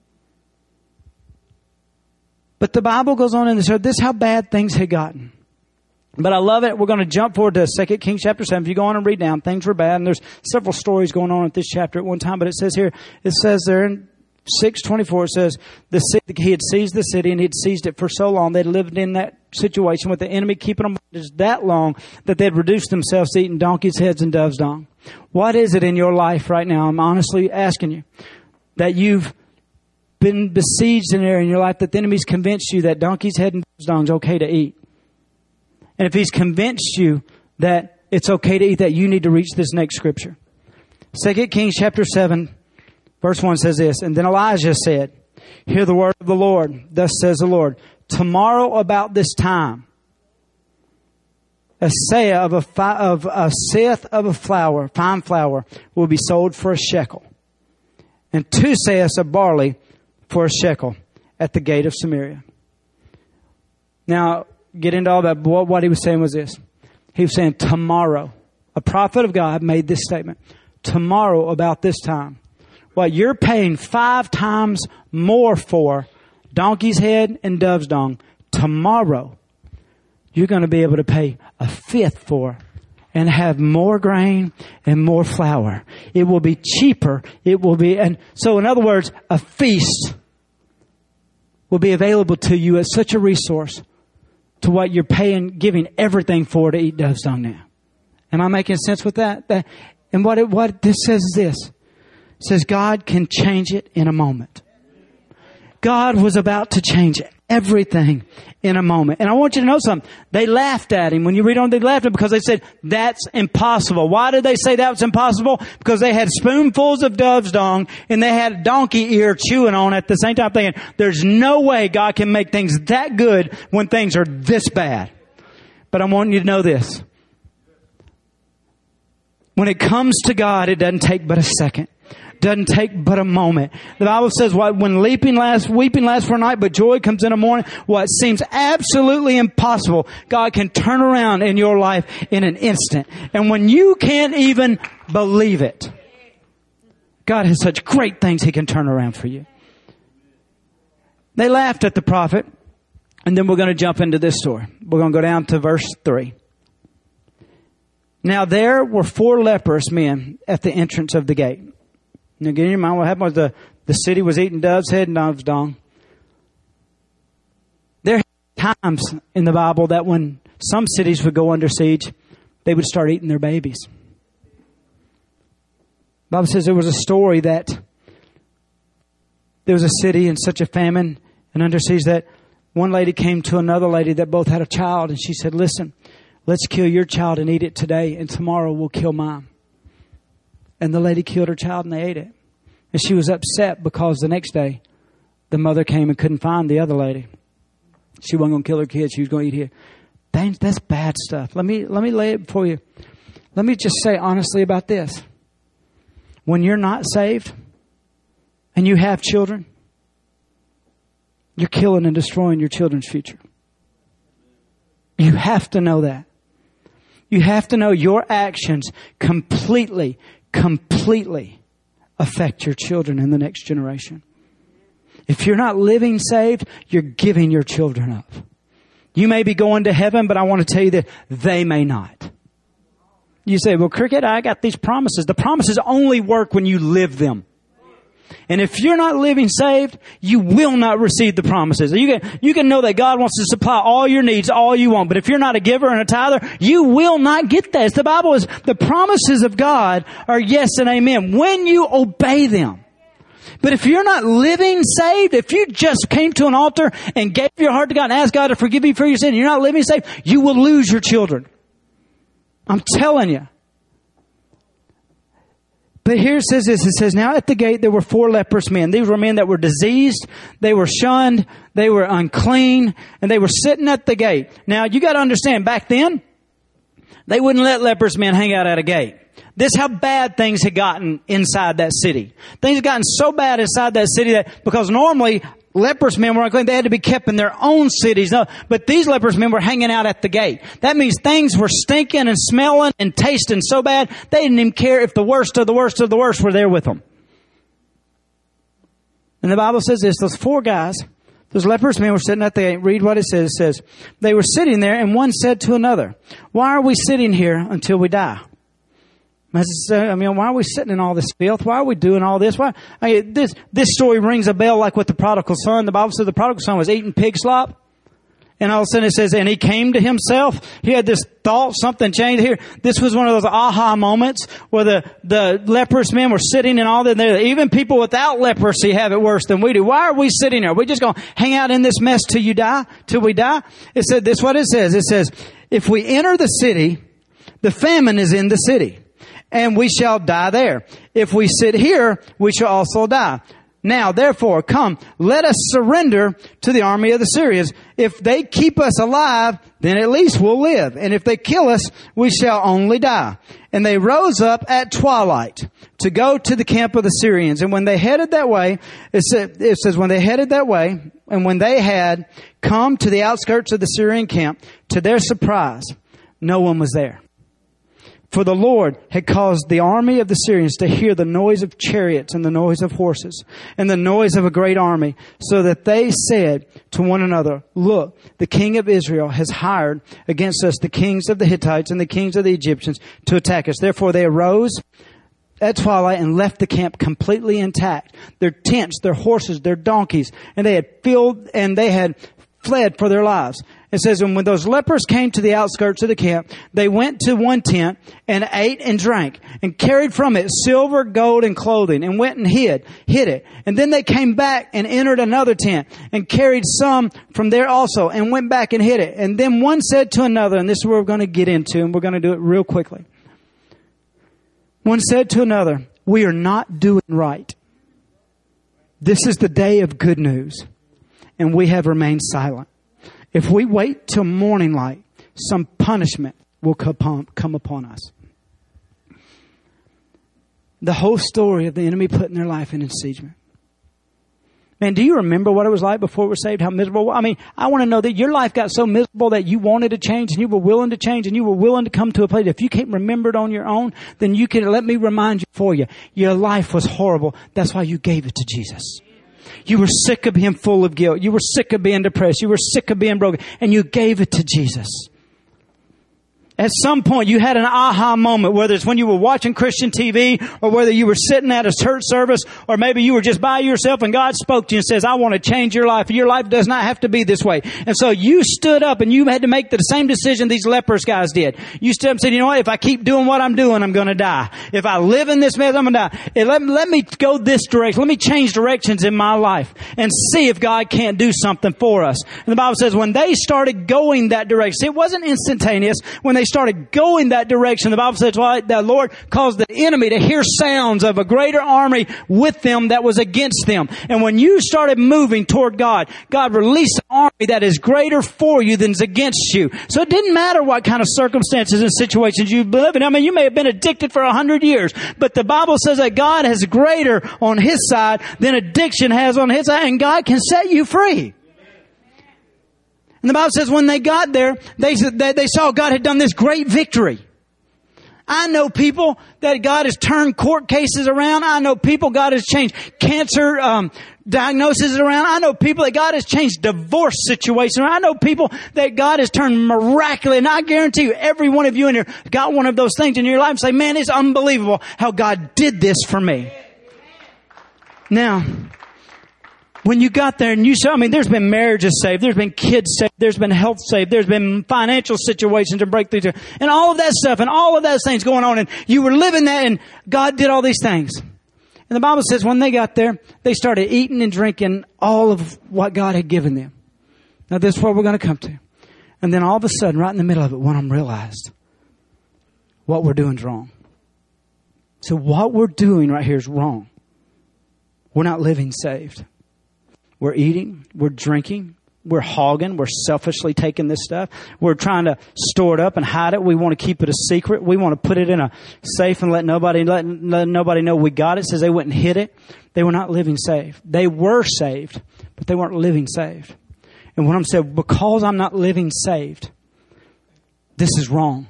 But the Bible goes on and says, this is how bad things had gotten. But I love it. We're going to jump forward to Second Kings chapter seven. If you go on and read down, things were bad. And there's several stories going on at this chapter at one time. But it says here, it says there in six twenty-four, it says the city, he had seized the city and he had seized it for so long. They'd lived in that situation with the enemy keeping them that long that they'd reduced themselves to eating donkeys' heads and doves' dung. What is it in your life right now? I'm honestly asking you that you've been besieged in an area in your life that the enemy's convinced you that donkey's head and dove's dung is okay to eat. And if he's convinced you that it's okay to eat that, you need to reach this next scripture. Second Kings chapter seven, verse one says this, and then Elijah said, hear the word of the Lord. Thus says the Lord, tomorrow about this time, a seah of a, fi- of a seth of a flour, fine flour, will be sold for a shekel, and two seahs of barley for a shekel at the gate of Samaria. Now, get into all that. What, what he was saying was this. He was saying tomorrow, a prophet of God made this statement. Tomorrow about this time, what you're paying five times more for donkey's head and dove's dung, tomorrow you're going to be able to pay a fifth for and have more grain and more flour. It will be cheaper. It will be, and so in other words, a feast will be available to you as such a resource to what you're paying, giving everything for to eat dove's dung now. Am I making sense with that? that and what it, what this says is this. It says God can change it in a moment. God was about to change everything in a moment. And I want you to know something. They laughed at him. When you read on, they laughed at him because they said, that's impossible. Why did they say that was impossible? Because they had spoonfuls of dove's dung and they had a donkey ear chewing on at the same time thinking, there's no way God can make things that good when things are this bad. But I want you to know this. When it comes to God, it doesn't take but a second. Doesn't take but a moment. The Bible says what when leaping lasts, weeping lasts for a night, but joy comes in the morning. What seems absolutely impossible, God can turn around in your life in an instant. And when you can't even believe it, God has such great things He can turn around for you. They laughed at the prophet, and then we're going to jump into this story. We're going to go down to verse three. Now there were four leprous men at the entrance of the gate. Now, get in your mind what happened was the, the city was eating dove's head and dove's dung. There are times in the Bible that when some cities would go under siege, they would start eating their babies. The Bible says there was a story that there was a city in such a famine and under siege that one lady came to another lady that both had a child, and she said, listen, let's kill your child and eat it today, and tomorrow we'll kill mine. And the lady killed her child and they ate it. And she was upset because the next day the mother came and couldn't find the other lady. She wasn't going to kill her kids. She was going to eat here. That's, that's bad stuff. Let me, let me lay it before you. Let me just say honestly about this. When you're not saved and you have children, you're killing and destroying your children's future. You have to know that. You have to know your actions completely completely affect your children in the next generation. If you're not living saved, you're giving your children up. You may be going to heaven, but I want to tell you that they may not. You say, well, Cricket, I got these promises. The promises only work when you live them. And if you're not living saved, you will not receive the promises. You can, you can know that God wants to supply all your needs, all you want. But if you're not a giver and a tither, you will not get that. It's the Bible is the promises of God are yes and amen when you obey them. But if you're not living saved, if you just came to an altar and gave your heart to God and asked God to forgive you for your sin, and you're not living saved, you will lose your children. I'm telling you. But here it says this. It says, now at the gate there were four leprous men. These were men that were diseased. They were shunned. They were unclean. And they were sitting at the gate. Now you got to understand, back then, they wouldn't let leprous men hang out at a gate. This is how bad things had gotten inside that city. Things had gotten so bad inside that city that, because normally leprous men were unclean, they had to be kept in their own cities. No, but these leprous men were hanging out at the gate. That means things were stinking and smelling and tasting so bad, they didn't even care if the worst of the worst of the worst were there with them. And the Bible says this, those four guys, those leprous men were sitting at the gate. Read what it says. It says, they were sitting there, and one said to another, why are we sitting here until we die? I mean, why are we sitting in all this filth? Why are we doing all this? Why? I mean, this this story rings a bell like with the prodigal son. The Bible says the prodigal son was eating pig slop. And all of a sudden it says, and he came to himself. He had this thought, something changed here. This was one of those aha moments where the, the leprous men were sitting and all that. Even people without leprosy have it worse than we do. Why are we sitting here? Are we just going to hang out in this mess till you die, till we die? It said, this is what it says. It says, if we enter the city, the famine is in the city, and we shall die there. If we sit here, we shall also die. Now, therefore, come, let us surrender to the army of the Syrians. If they keep us alive, then at least we'll live. And if they kill us, we shall only die. And they rose up at twilight to go to the camp of the Syrians. And when they headed that way, it says, it says when they headed that way, and when they had come to the outskirts of the Syrian camp, to their surprise, no one was there. For the Lord had caused the army of the Syrians to hear the noise of chariots and the noise of horses and the noise of a great army, so that they said to one another, look, the king of Israel has hired against us the kings of the Hittites and the kings of the Egyptians to attack us. Therefore they arose at twilight and left the camp completely intact. Their tents, their horses, their donkeys, and they had filled and they had fled for their lives. It says, and when those lepers came to the outskirts of the camp, they went to one tent and ate and drank and carried from it silver, gold, and clothing and went and hid, hid it. And then they came back and entered another tent and carried some from there also and went back and hid it. And then one said to another, and this is where we're going to get into, and we're going to do it real quickly. One said to another, we are not doing right. This is the day of good news, and we have remained silent. If we wait till morning light, some punishment will come upon us. The whole story of the enemy putting their life in enslavement. Man, do you remember what it was like before we were saved? How miserable? I mean, I want to know that your life got so miserable that you wanted to change and you were willing to change and you were willing to come to a place. If you can't remember it on your own, then you can let me remind you for you. Your life was horrible. That's why you gave it to Jesus. You were sick of being full of guilt. You were sick of being depressed. You were sick of being broken. And you gave it to Jesus. At some point, you had an aha moment, whether it's when you were watching Christian T V or whether you were sitting at a church service or maybe you were just by yourself and God spoke to you and says, I want to change your life. Your life does not have to be this way. And so you stood up and you had to make the same decision these lepers guys did. You stood up and said, you know what? If I keep doing what I'm doing, I'm going to die. If I live in this mess, I'm going to die. And let, let me go this direction. Let me change directions in my life and see if God can't do something for us. And the Bible says when they started going that direction, see, it wasn't instantaneous. When they started going that direction, the Bible says, well, the Lord caused the enemy to hear sounds of a greater army with them that was against them. And when you started moving toward God, God released an army that is greater for you than is against you. So it didn't matter what kind of circumstances and situations you live in. I mean, you may have been addicted for a hundred years, but the Bible says that God has greater on His side than addiction has on His side, and God can set you free. And the Bible says when they got there, they, they, they saw God had done this great victory. I know people that God has turned court cases around. I know people God has changed cancer um, diagnoses around. I know people that God has changed divorce situations around. I know people that God has turned miraculously. And I guarantee you, every one of you in here got one of those things in your life and say, man, it's unbelievable how God did this for me. Now, when you got there and you saw, I mean, there's been marriages saved, there's been kids saved, there's been health saved, there's been financial situations and breakthroughs, and all of that stuff, and all of those things going on, and you were living that, and God did all these things. And the Bible says when they got there, they started eating and drinking all of what God had given them. Now this is where we're going to come to. And then all of a sudden, right in the middle of it, one of them realized, what we're doing is wrong. So what we're doing right here is wrong. We're not living saved. We're eating, we're drinking, we're hogging, we're selfishly taking this stuff. We're trying to store it up and hide it. We want to keep it a secret. We want to put it in a safe and let nobody let, let nobody know we got it. Says they went and hid it. They were not living saved. They were saved, but they weren't living saved. And what I'm saying, because I'm not living saved, this is wrong.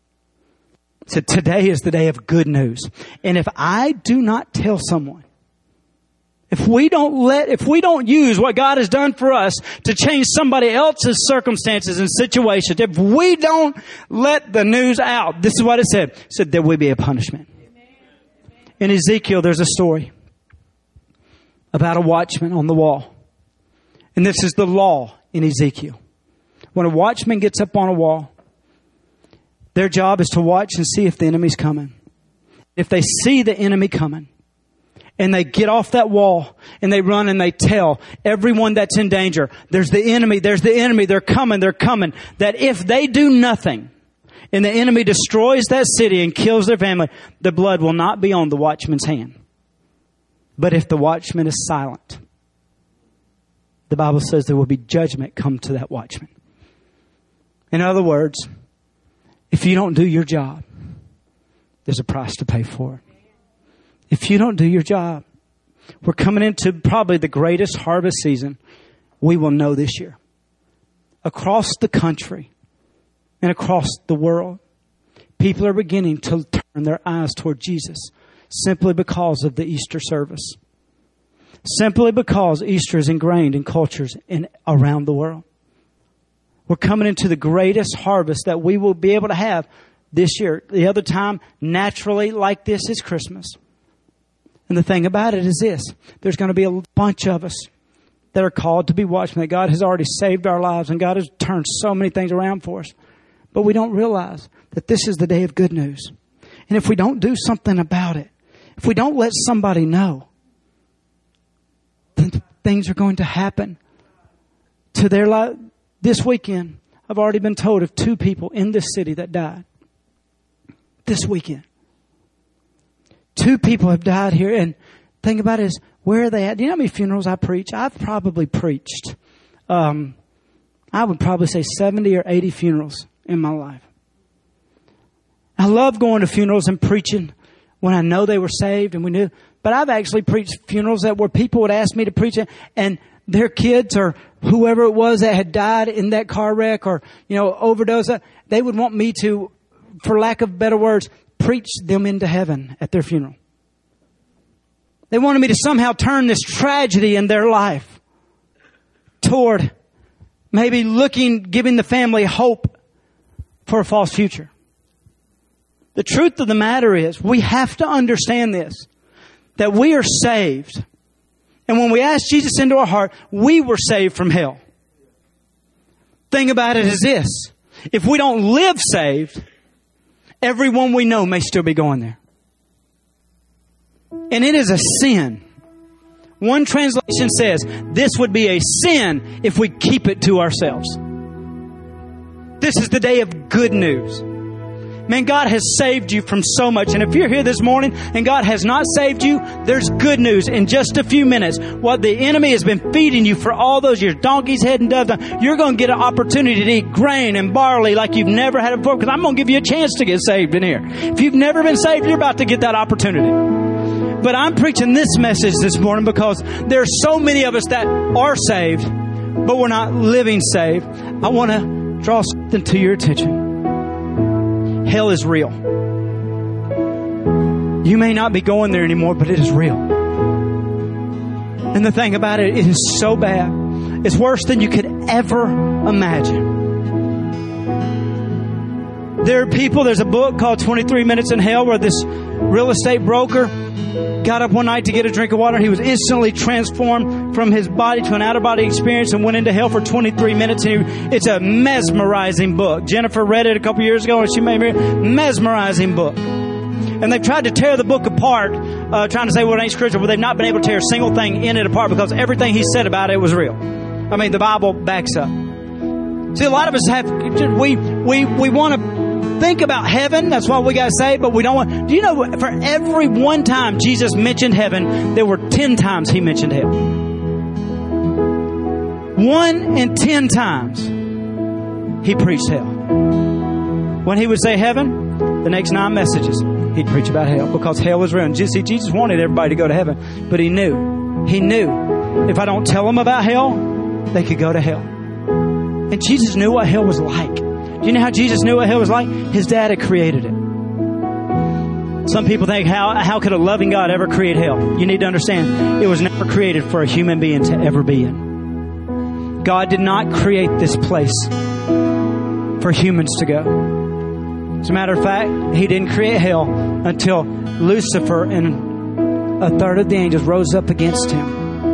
So today is the day of good news. And if I do not tell someone, if we don't let, if we don't use what God has done for us to change somebody else's circumstances and situations, if we don't let the news out, this is what it said. It said there will be a punishment. In Ezekiel, there's a story about a watchman on the wall. And this is the law in Ezekiel. When a watchman gets up on a wall, their job is to watch and see if the enemy's coming. If they see the enemy coming, and they get off that wall and they run and they tell everyone that's in danger, there's the enemy, there's the enemy, they're coming, they're coming. That if they do nothing and the enemy destroys that city and kills their family, the blood will not be on the watchman's hand. But if the watchman is silent, the Bible says there will be judgment come to that watchman. In other words, if you don't do your job, there's a price to pay for it. If you don't do your job, we're coming into probably the greatest harvest season we will know this year. Across the country and across the world, people are beginning to turn their eyes toward Jesus simply because of the Easter service. Simply because Easter is ingrained in cultures in, around the world. We're coming into the greatest harvest that we will be able to have this year. The other time, naturally, like this, is Christmas. And the thing about it is this. There's going to be a bunch of us that are called to be watchmen. That God has already saved our lives and God has turned so many things around for us. But we don't realize that this is the day of good news. And if we don't do something about it, if we don't let somebody know, then things are going to happen to their life. This weekend, I've already been told of two people in this city that died. This weekend. Two people have died here. And think about it is, where are they at? Do you know how many funerals I preach? I've probably preached, um, I would probably say seventy or eighty funerals in my life. I love going to funerals and preaching when I know they were saved and we knew. But I've actually preached funerals that where people would ask me to preach it, and their kids or whoever it was that had died in that car wreck or, you know, overdose, they would want me to, for lack of better words, preach them into heaven at their funeral. They wanted me to somehow turn this tragedy in their life toward maybe looking, giving the family hope for a false future. The truth of the matter is, we have to understand this, that we are saved. And when we ask Jesus into our heart, we were saved from hell. Thing about it is this. If we don't live saved, everyone we know may still be going there. And it is a sin. One translation says, this would be a sin if we keep it to ourselves. This is the day of good news. Man, God has saved you from so much. And if you're here this morning and God has not saved you, there's good news in just a few minutes. What the enemy has been feeding you for all those years, donkey's head and dove's tongue, you're going to get an opportunity to eat grain and barley like you've never had it before, because I'm going to give you a chance to get saved in here. If you've never been saved, you're about to get that opportunity. But I'm preaching this message this morning because there are so many of us that are saved, but we're not living saved. I want to draw something to your attention. Hell is real. You may not be going there anymore, but it is real. And the thing about it, it is so bad. It's worse than you could ever imagine. There are people, there's a book called twenty-three minutes in Hell where this real estate broker got up one night to get a drink of water. He was instantly transformed from his body to an out-of-body experience and went into hell for twenty-three minutes. And he, it's a mesmerizing book. Jennifer read it a couple years ago, and she made me a mesmerizing book. And they've tried to tear the book apart, uh, trying to say, well, it ain't scripture, but they've not been able to tear a single thing in it apart because everything he said about it was real. I mean, the Bible backs up. See, a lot of us have, we, we, we want to think about heaven. That's what we got to say, but we don't want... Do you know, for every one time Jesus mentioned heaven, there were ten times He mentioned hell. One in ten times He preached hell. When He would say heaven, the next nine messages, He'd preach about hell, because hell was real. See, Jesus wanted everybody to go to heaven, but He knew. He knew if I don't tell them about hell, they could go to hell. And Jesus knew what hell was like. Do you know how Jesus knew what hell was like? His dad had created it. Some people think, how, how could a loving God ever create hell? You need to understand, it was never created for a human being to ever be in. God did not create this place for humans to go. As a matter of fact, He didn't create hell until Lucifer and a third of the angels rose up against Him.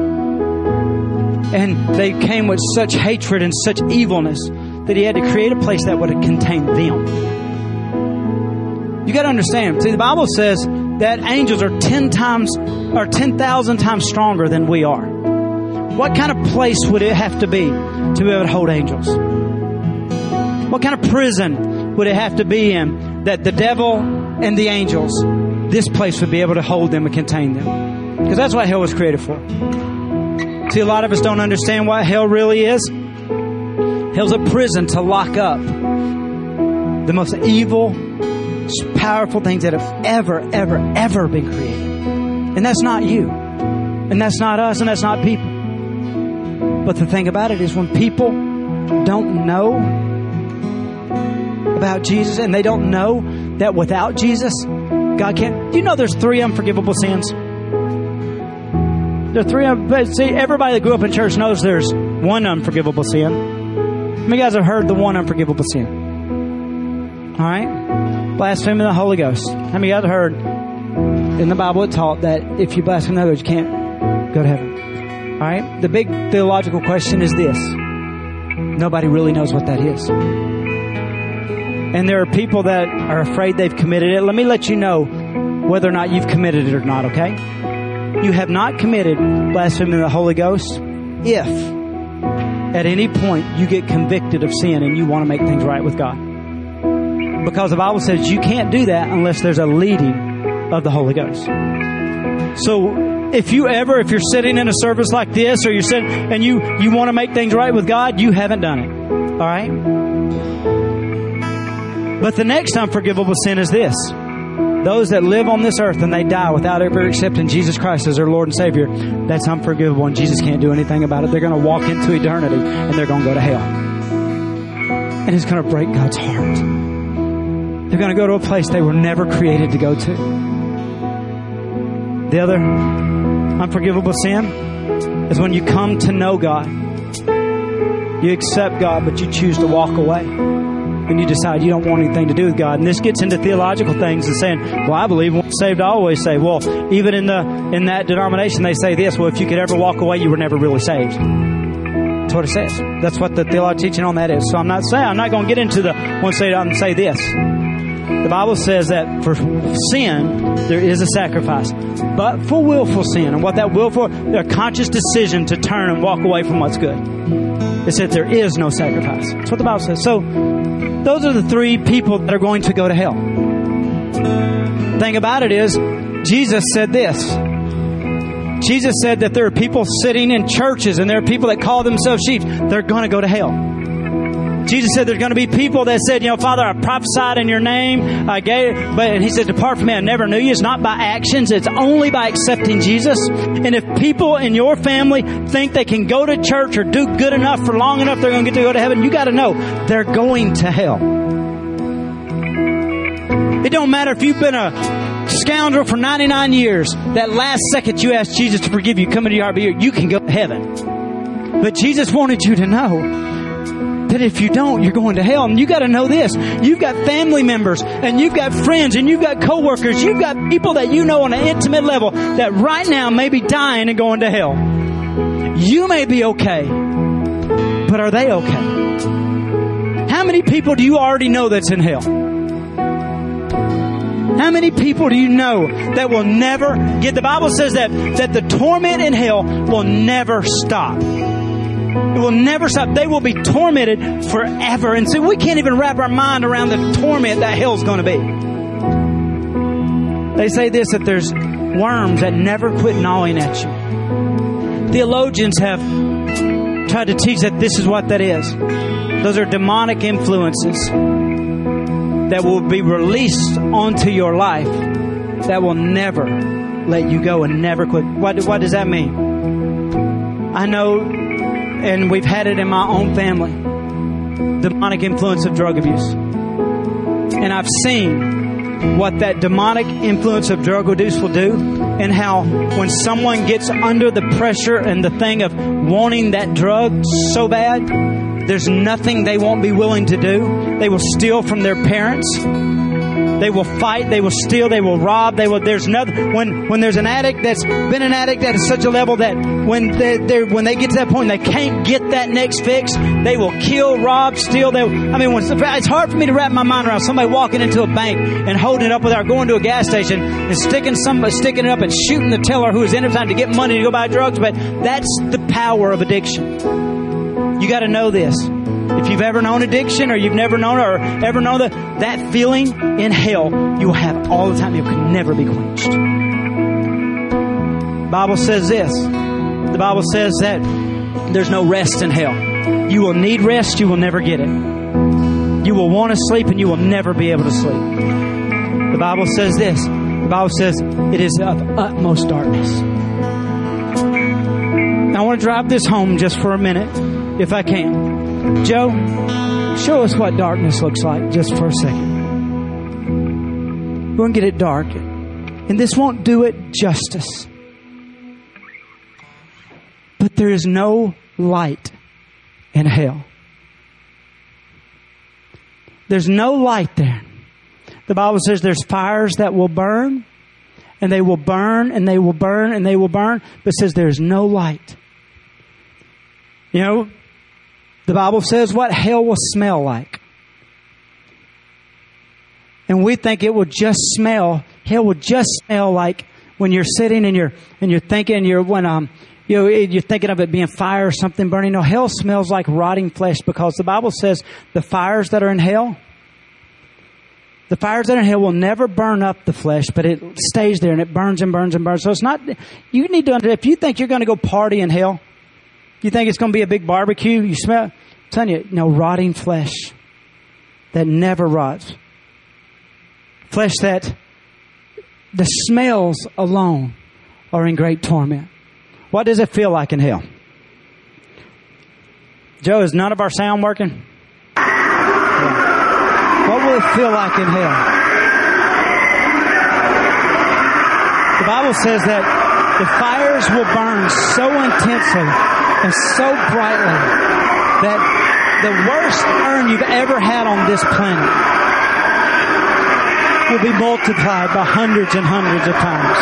And they came with such hatred and such evilness that He had to create a place that would contain them. You got to understand. See, the Bible says that angels are ten times or ten thousand times stronger than we are. What kind of place would it have to be to be able to hold angels? What kind of prison would it have to be in that the devil and the angels, this place would be able to hold them and contain them? Because that's what hell was created for. See, a lot of us don't understand what hell really is. Hell's a prison to lock up the most evil, powerful things that have ever, ever, ever been created. And that's not you. And that's not us. And that's not people. But the thing about it is, when people don't know about Jesus, and they don't know that without Jesus, God can't... Do you know there's three unforgivable sins? There are three... See, everybody that grew up in church knows there's one unforgivable sin. How many guys have heard the one unforgivable sin? All right? Blasphemy of the Holy Ghost. How many of you guys have heard in the Bible it taught that if you blaspheme the Holy Ghost, you can't go to heaven? All right? The big theological question is this. Nobody really knows what that is. And there are people that are afraid they've committed it. Let me let you know whether or not you've committed it or not, okay? You have not committed blasphemy of the Holy Ghost if at any point you get convicted of sin and you want to make things right with God. Because the Bible says you can't do that unless there's a leading of the Holy Ghost. So if you ever, if you're sitting in a service like this, or you're sitting and you, you want to make things right with God, you haven't done it. All right? But the next unforgivable sin is this. Those that live on this earth and they die without ever accepting Jesus Christ as their Lord and Savior, that's unforgivable, and Jesus can't do anything about it. They're going to walk into eternity and they're going to go to hell. And it's going to break God's heart. They're going to go to a place they were never created to go to. The other unforgivable sin is when you come to know God. You accept God, but you choose to walk away. And you decide you don't want anything to do with God. And this gets into theological things and saying, well, I believe once saved, always saved. Well, even in the in that denomination, they say this, well, if you could ever walk away, you were never really saved. That's what it says. That's what the theological teaching on that is. So I'm not saying, I'm not going to get into the once saved and say this. The Bible says that for sin, there is a sacrifice. But for willful sin, and what that willful, a conscious decision to turn and walk away from what's good. It said there is no sacrifice. That's what the Bible says. So, those are the three people that are going to go to hell. The thing about it is, Jesus said this. Jesus said that there are people sitting in churches and there are people that call themselves sheep. They're going to go to hell. Jesus said there's going to be people that said, you know, Father, I prophesied in your name. I gave, but and He said, depart from me, I never knew you. It's not by actions. It's only by accepting Jesus. And if people in your family think they can go to church or do good enough for long enough, they're going to get to go to heaven, you got to know they're going to hell. It don't matter if you've been a scoundrel for ninety-nine years. That last second you ask Jesus to forgive you, come into your heart, you can go to heaven. But Jesus wanted you to know that if you don't, you're going to hell. And you got to know this. You've got family members, and you've got friends, and you've got coworkers. You've got people that you know on an intimate level that right now may be dying and going to hell. You may be okay, but are they okay? How many people do you already know that's in hell? How many people do you know that will never get... The Bible says that, that the torment in hell will never stop. It will never stop. They will be tormented forever. And so we can't even wrap our mind around the torment that hell's going to be. They say this, that there's worms that never quit gnawing at you. Theologians have tried to teach that this is what that is. Those are demonic influences that will be released onto your life that will never let you go and never quit. What, what does that mean? I know, and we've had it in my own family, demonic influence of drug abuse. And I've seen what that demonic influence of drug abuse will do, and how when someone gets under the pressure and the thing of wanting that drug so bad, there's nothing they won't be willing to do. They will steal from their parents. They will fight. They will steal. They will rob. They will. There's nothing. When when there's an addict that's been an addict at such a level that when they they're, when they get to that point and they can't get that next fix, they will kill, rob, steal. They. I mean, when, it's hard for me to wrap my mind around somebody walking into a bank and holding it up without going to a gas station and sticking somebody sticking it up and shooting the teller who is in time to get money to go buy drugs. But that's the power of addiction. You got to know this. If you've ever known addiction, or you've never known, or ever known that, that feeling in hell, you will have all the time. It can never be quenched. The Bible says this. The Bible says that there's no rest in hell. You will need rest. You will never get it. You will want to sleep, and you will never be able to sleep. The Bible says this. The Bible says it is of utmost darkness. Now, I want to drive this home just for a minute, if I can. Joe, show us what darkness looks like just for a second. We're going to get it dark. And this won't do it justice. But there is no light in hell. There's no light there. The Bible says there's fires that will burn, and they will burn, and they will burn, and they will burn. But it says there's no light. You know, the Bible says what hell will smell like. And we think it will just smell, hell will just smell like when you're sitting and you're and you're thinking you're when um you know, you're thinking of it being fire or something burning. No, hell smells like rotting flesh, because the Bible says the fires that are in hell, the fires that are in hell will never burn up the flesh, but it stays there and it burns and burns and burns. So it's not, you need to understand, if you think you're going to go party in hell, you think it's going to be a big barbecue? You smell? I'm telling you, no, rotting flesh that never rots. Flesh that the smells alone are in great torment. What does it feel like in hell? Joe, is none of our sound working? Yeah. What will it feel like in hell? The Bible says that the fires will burn so intensely and so brightly that the worst burn you've ever had on this planet will be multiplied by hundreds and hundreds of times.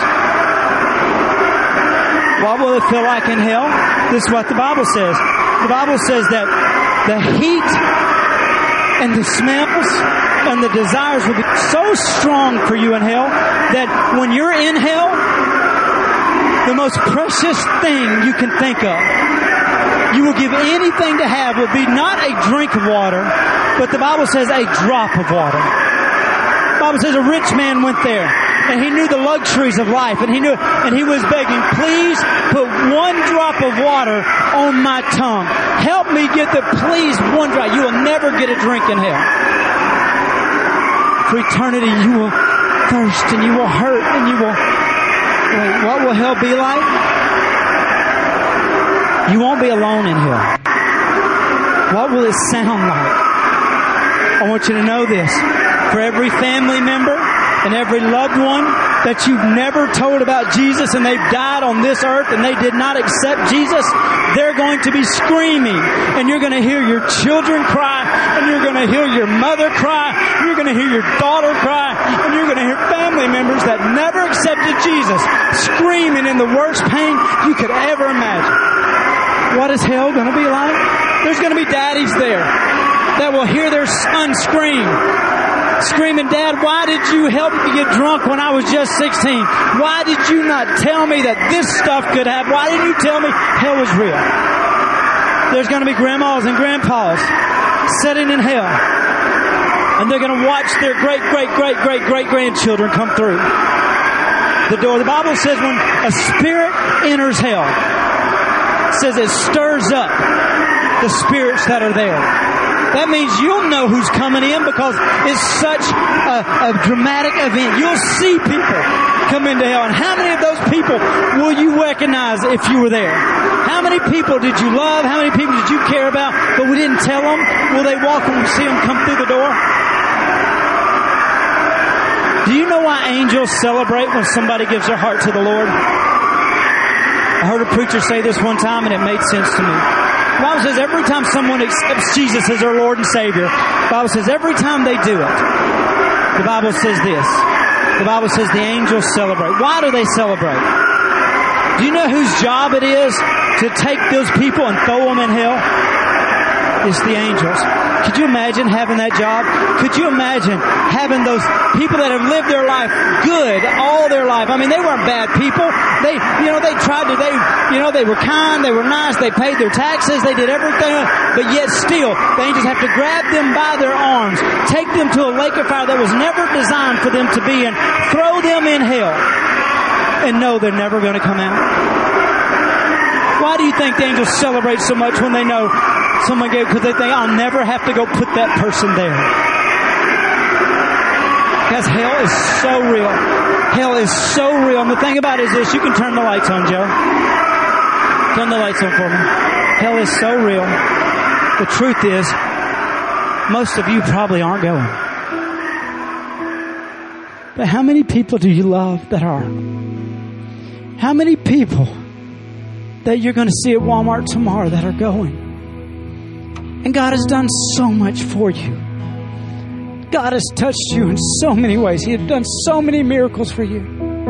What will it feel like in hell? This is what the Bible says. The Bible says that the heat and the smells and the desires will be so strong for you in hell that when you're in hell, the most precious thing you can think of, you will give anything to have, will be not a drink of water, but the Bible says a drop of water. The Bible says a rich man went there, and he knew the luxuries of life, and he knew, and he was begging, please put one drop of water on my tongue. Help me get the, please, one drop. You will never get a drink in hell. For eternity, you will thirst, and you will hurt, and you will, wait, what will hell be like? You won't be alone in hell. What will it sound like? I want you to know this. For every family member and every loved one that you've never told about Jesus and they've died on this earth and they did not accept Jesus, they're going to be screaming, and you're going to hear your children cry, and you're going to hear your mother cry, you're going to hear your daughter cry, and you're going to hear family members that never accepted Jesus screaming in the worst pain you could ever imagine. What is hell going to be like? There's going to be daddies there that will hear their son scream. Screaming, Dad, why did you help me get drunk when I was just sixteen? Why did you not tell me that this stuff could happen? Why didn't you tell me hell was real? there's going to be grandmas and grandpas sitting in hell. And they're going to watch their great, great, great, great, great grandchildren come through the door. The Bible says when a spirit enters hell, it says it stirs up the spirits that are there. That means you'll know who's coming in because it's such a, a dramatic event. You'll see people come into hell. And how many of those people will you recognize if you were there? How many people did you love? How many people did you care about, but we didn't tell them? Will they walk and see them come through the door? Do you know why angels celebrate when somebody gives their heart to the Lord? I heard a preacher say this one time and it made sense to me. The Bible says every time someone accepts Jesus as their Lord and Savior, the Bible says every time they do it, the Bible says this. The Bible says the angels celebrate. Why do they celebrate? Do you know whose job it is to take those people and throw them in hell? It's the angels. Could you imagine having that job? Could you imagine having those people that have lived their life good all their life? I mean, they weren't bad people. They, you know, they tried to, they, you know, they were kind, they were nice, they paid their taxes, they did everything, but yet still, the angels have to grab them by their arms, take them to a lake of fire that was never designed for them to be in, throw them in hell, and know they're never going to come out. Why do you think the angels celebrate so much when they know someone gave? Because they think, I'll never have to go put that person there. Because hell is so real. Hell is so real. And the thing about it is this. You can turn the lights on, Joe. Turn the lights on for me. Hell is so real. The truth is, most of you probably aren't going. But how many people do you love that are? How many people that you're going to see at Walmart tomorrow that are going? And God has done so much for you. God has touched you in so many ways. He has done so many miracles for you.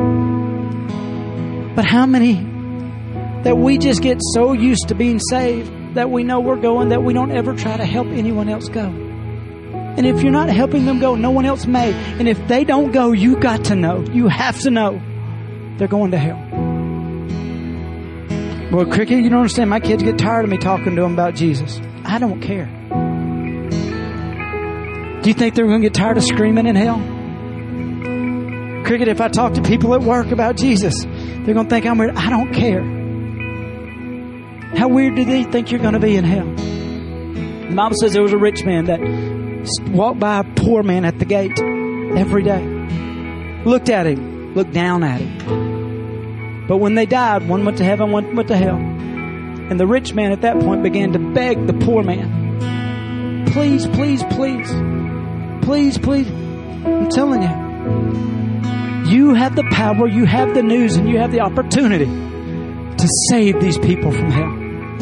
But how many that we just get so used to being saved that we know we're going that we don't ever try to help anyone else go? And if you're not helping them go, no one else may. And if they don't go, you got to know. You have to know they're going to hell. Well, Cricket, you don't understand. My kids get tired of me talking to them about Jesus. I don't care. Do you think they're going to get tired of screaming in hell? Cricket, if I talk to people at work about Jesus, they're going to think I'm weird. I don't care. How weird do they think you're going to be in hell? The Bible says there was a rich man that walked by a poor man at the gate every day. Looked at him. Looked down at him. But when they died, one went to heaven, one went to hell. And the rich man at that point began to beg the poor man, please, please, please, please, please. I'm telling you, you have the power, you have the news, and you have the opportunity to save these people from hell.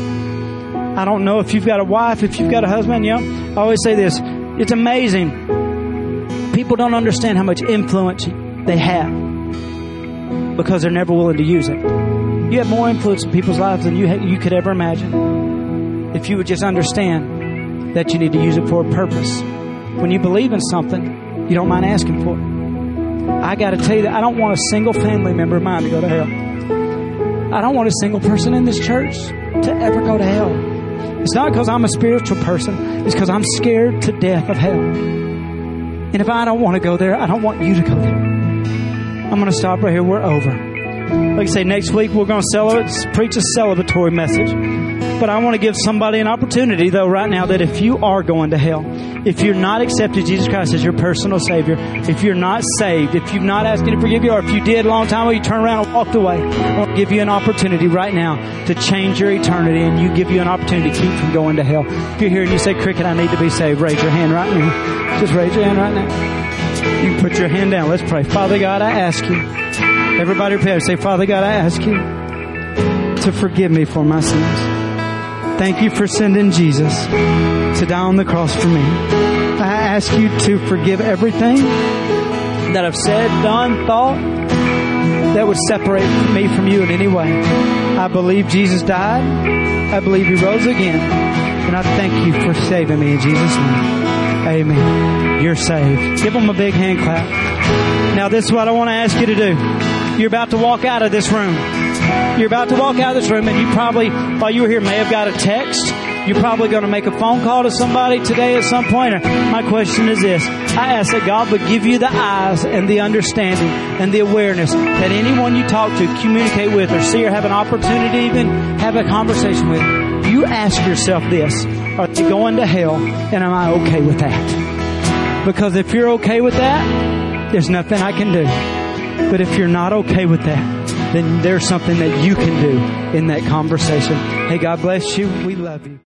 I don't know if you've got a wife, if you've got a husband, you know, I always say this, it's amazing. People don't understand how much influence they have because they're never willing to use it. You have more influence in people's lives than you ha- you could ever imagine. If you would just understand that you need to use it for a purpose. When you believe in something, you don't mind asking for it. I got to tell you that I don't want a single family member of mine to go to hell. I don't want a single person in this church to ever go to hell. It's not because I'm a spiritual person. It's because I'm scared to death of hell. And if I don't want to go there, I don't want you to go there. I'm going to stop right here. We're over. Like I say, next week we're going to celebrate, preach a celebratory message. But I want to give somebody an opportunity, though, right now, that if you are going to hell, if you're not accepted Jesus Christ as your personal Savior, if you're not saved, if you've not asked Him to forgive you, or if you did a long time ago, you turned around and walked away, I want to give you an opportunity right now to change your eternity, and you give you an opportunity to keep from going to hell. If you're here and you say, Cricket, I need to be saved, raise your hand right now. Just raise your hand right now. You put your hand down. Let's pray. Father God, I ask you. Everybody prepare. Say, Father God, I ask you to forgive me for my sins. Thank you for sending Jesus to die on the cross for me. I ask you to forgive everything that I've said, done, thought that would separate me from you in any way. I believe Jesus died. I believe He rose again. And I thank you for saving me in Jesus' name. Amen. You're saved. Give them a big hand clap. Now this is what I want to ask you to do. You're about to walk out of this room. You're about to walk out of this room, and you probably, while you were here, may have got a text You're probably going to make a phone call to somebody today at some point. My question is this. I ask that God would give you the eyes and the understanding and the awareness that anyone you talk to, communicate with, or see or have an opportunity to even have a conversation with, you ask yourself this: are they going to hell, and am I okay with that? Because if you're okay with that, there's nothing I can do. But if you're not okay with that, then there's something that you can do in that conversation. Hey, God bless you. We love you.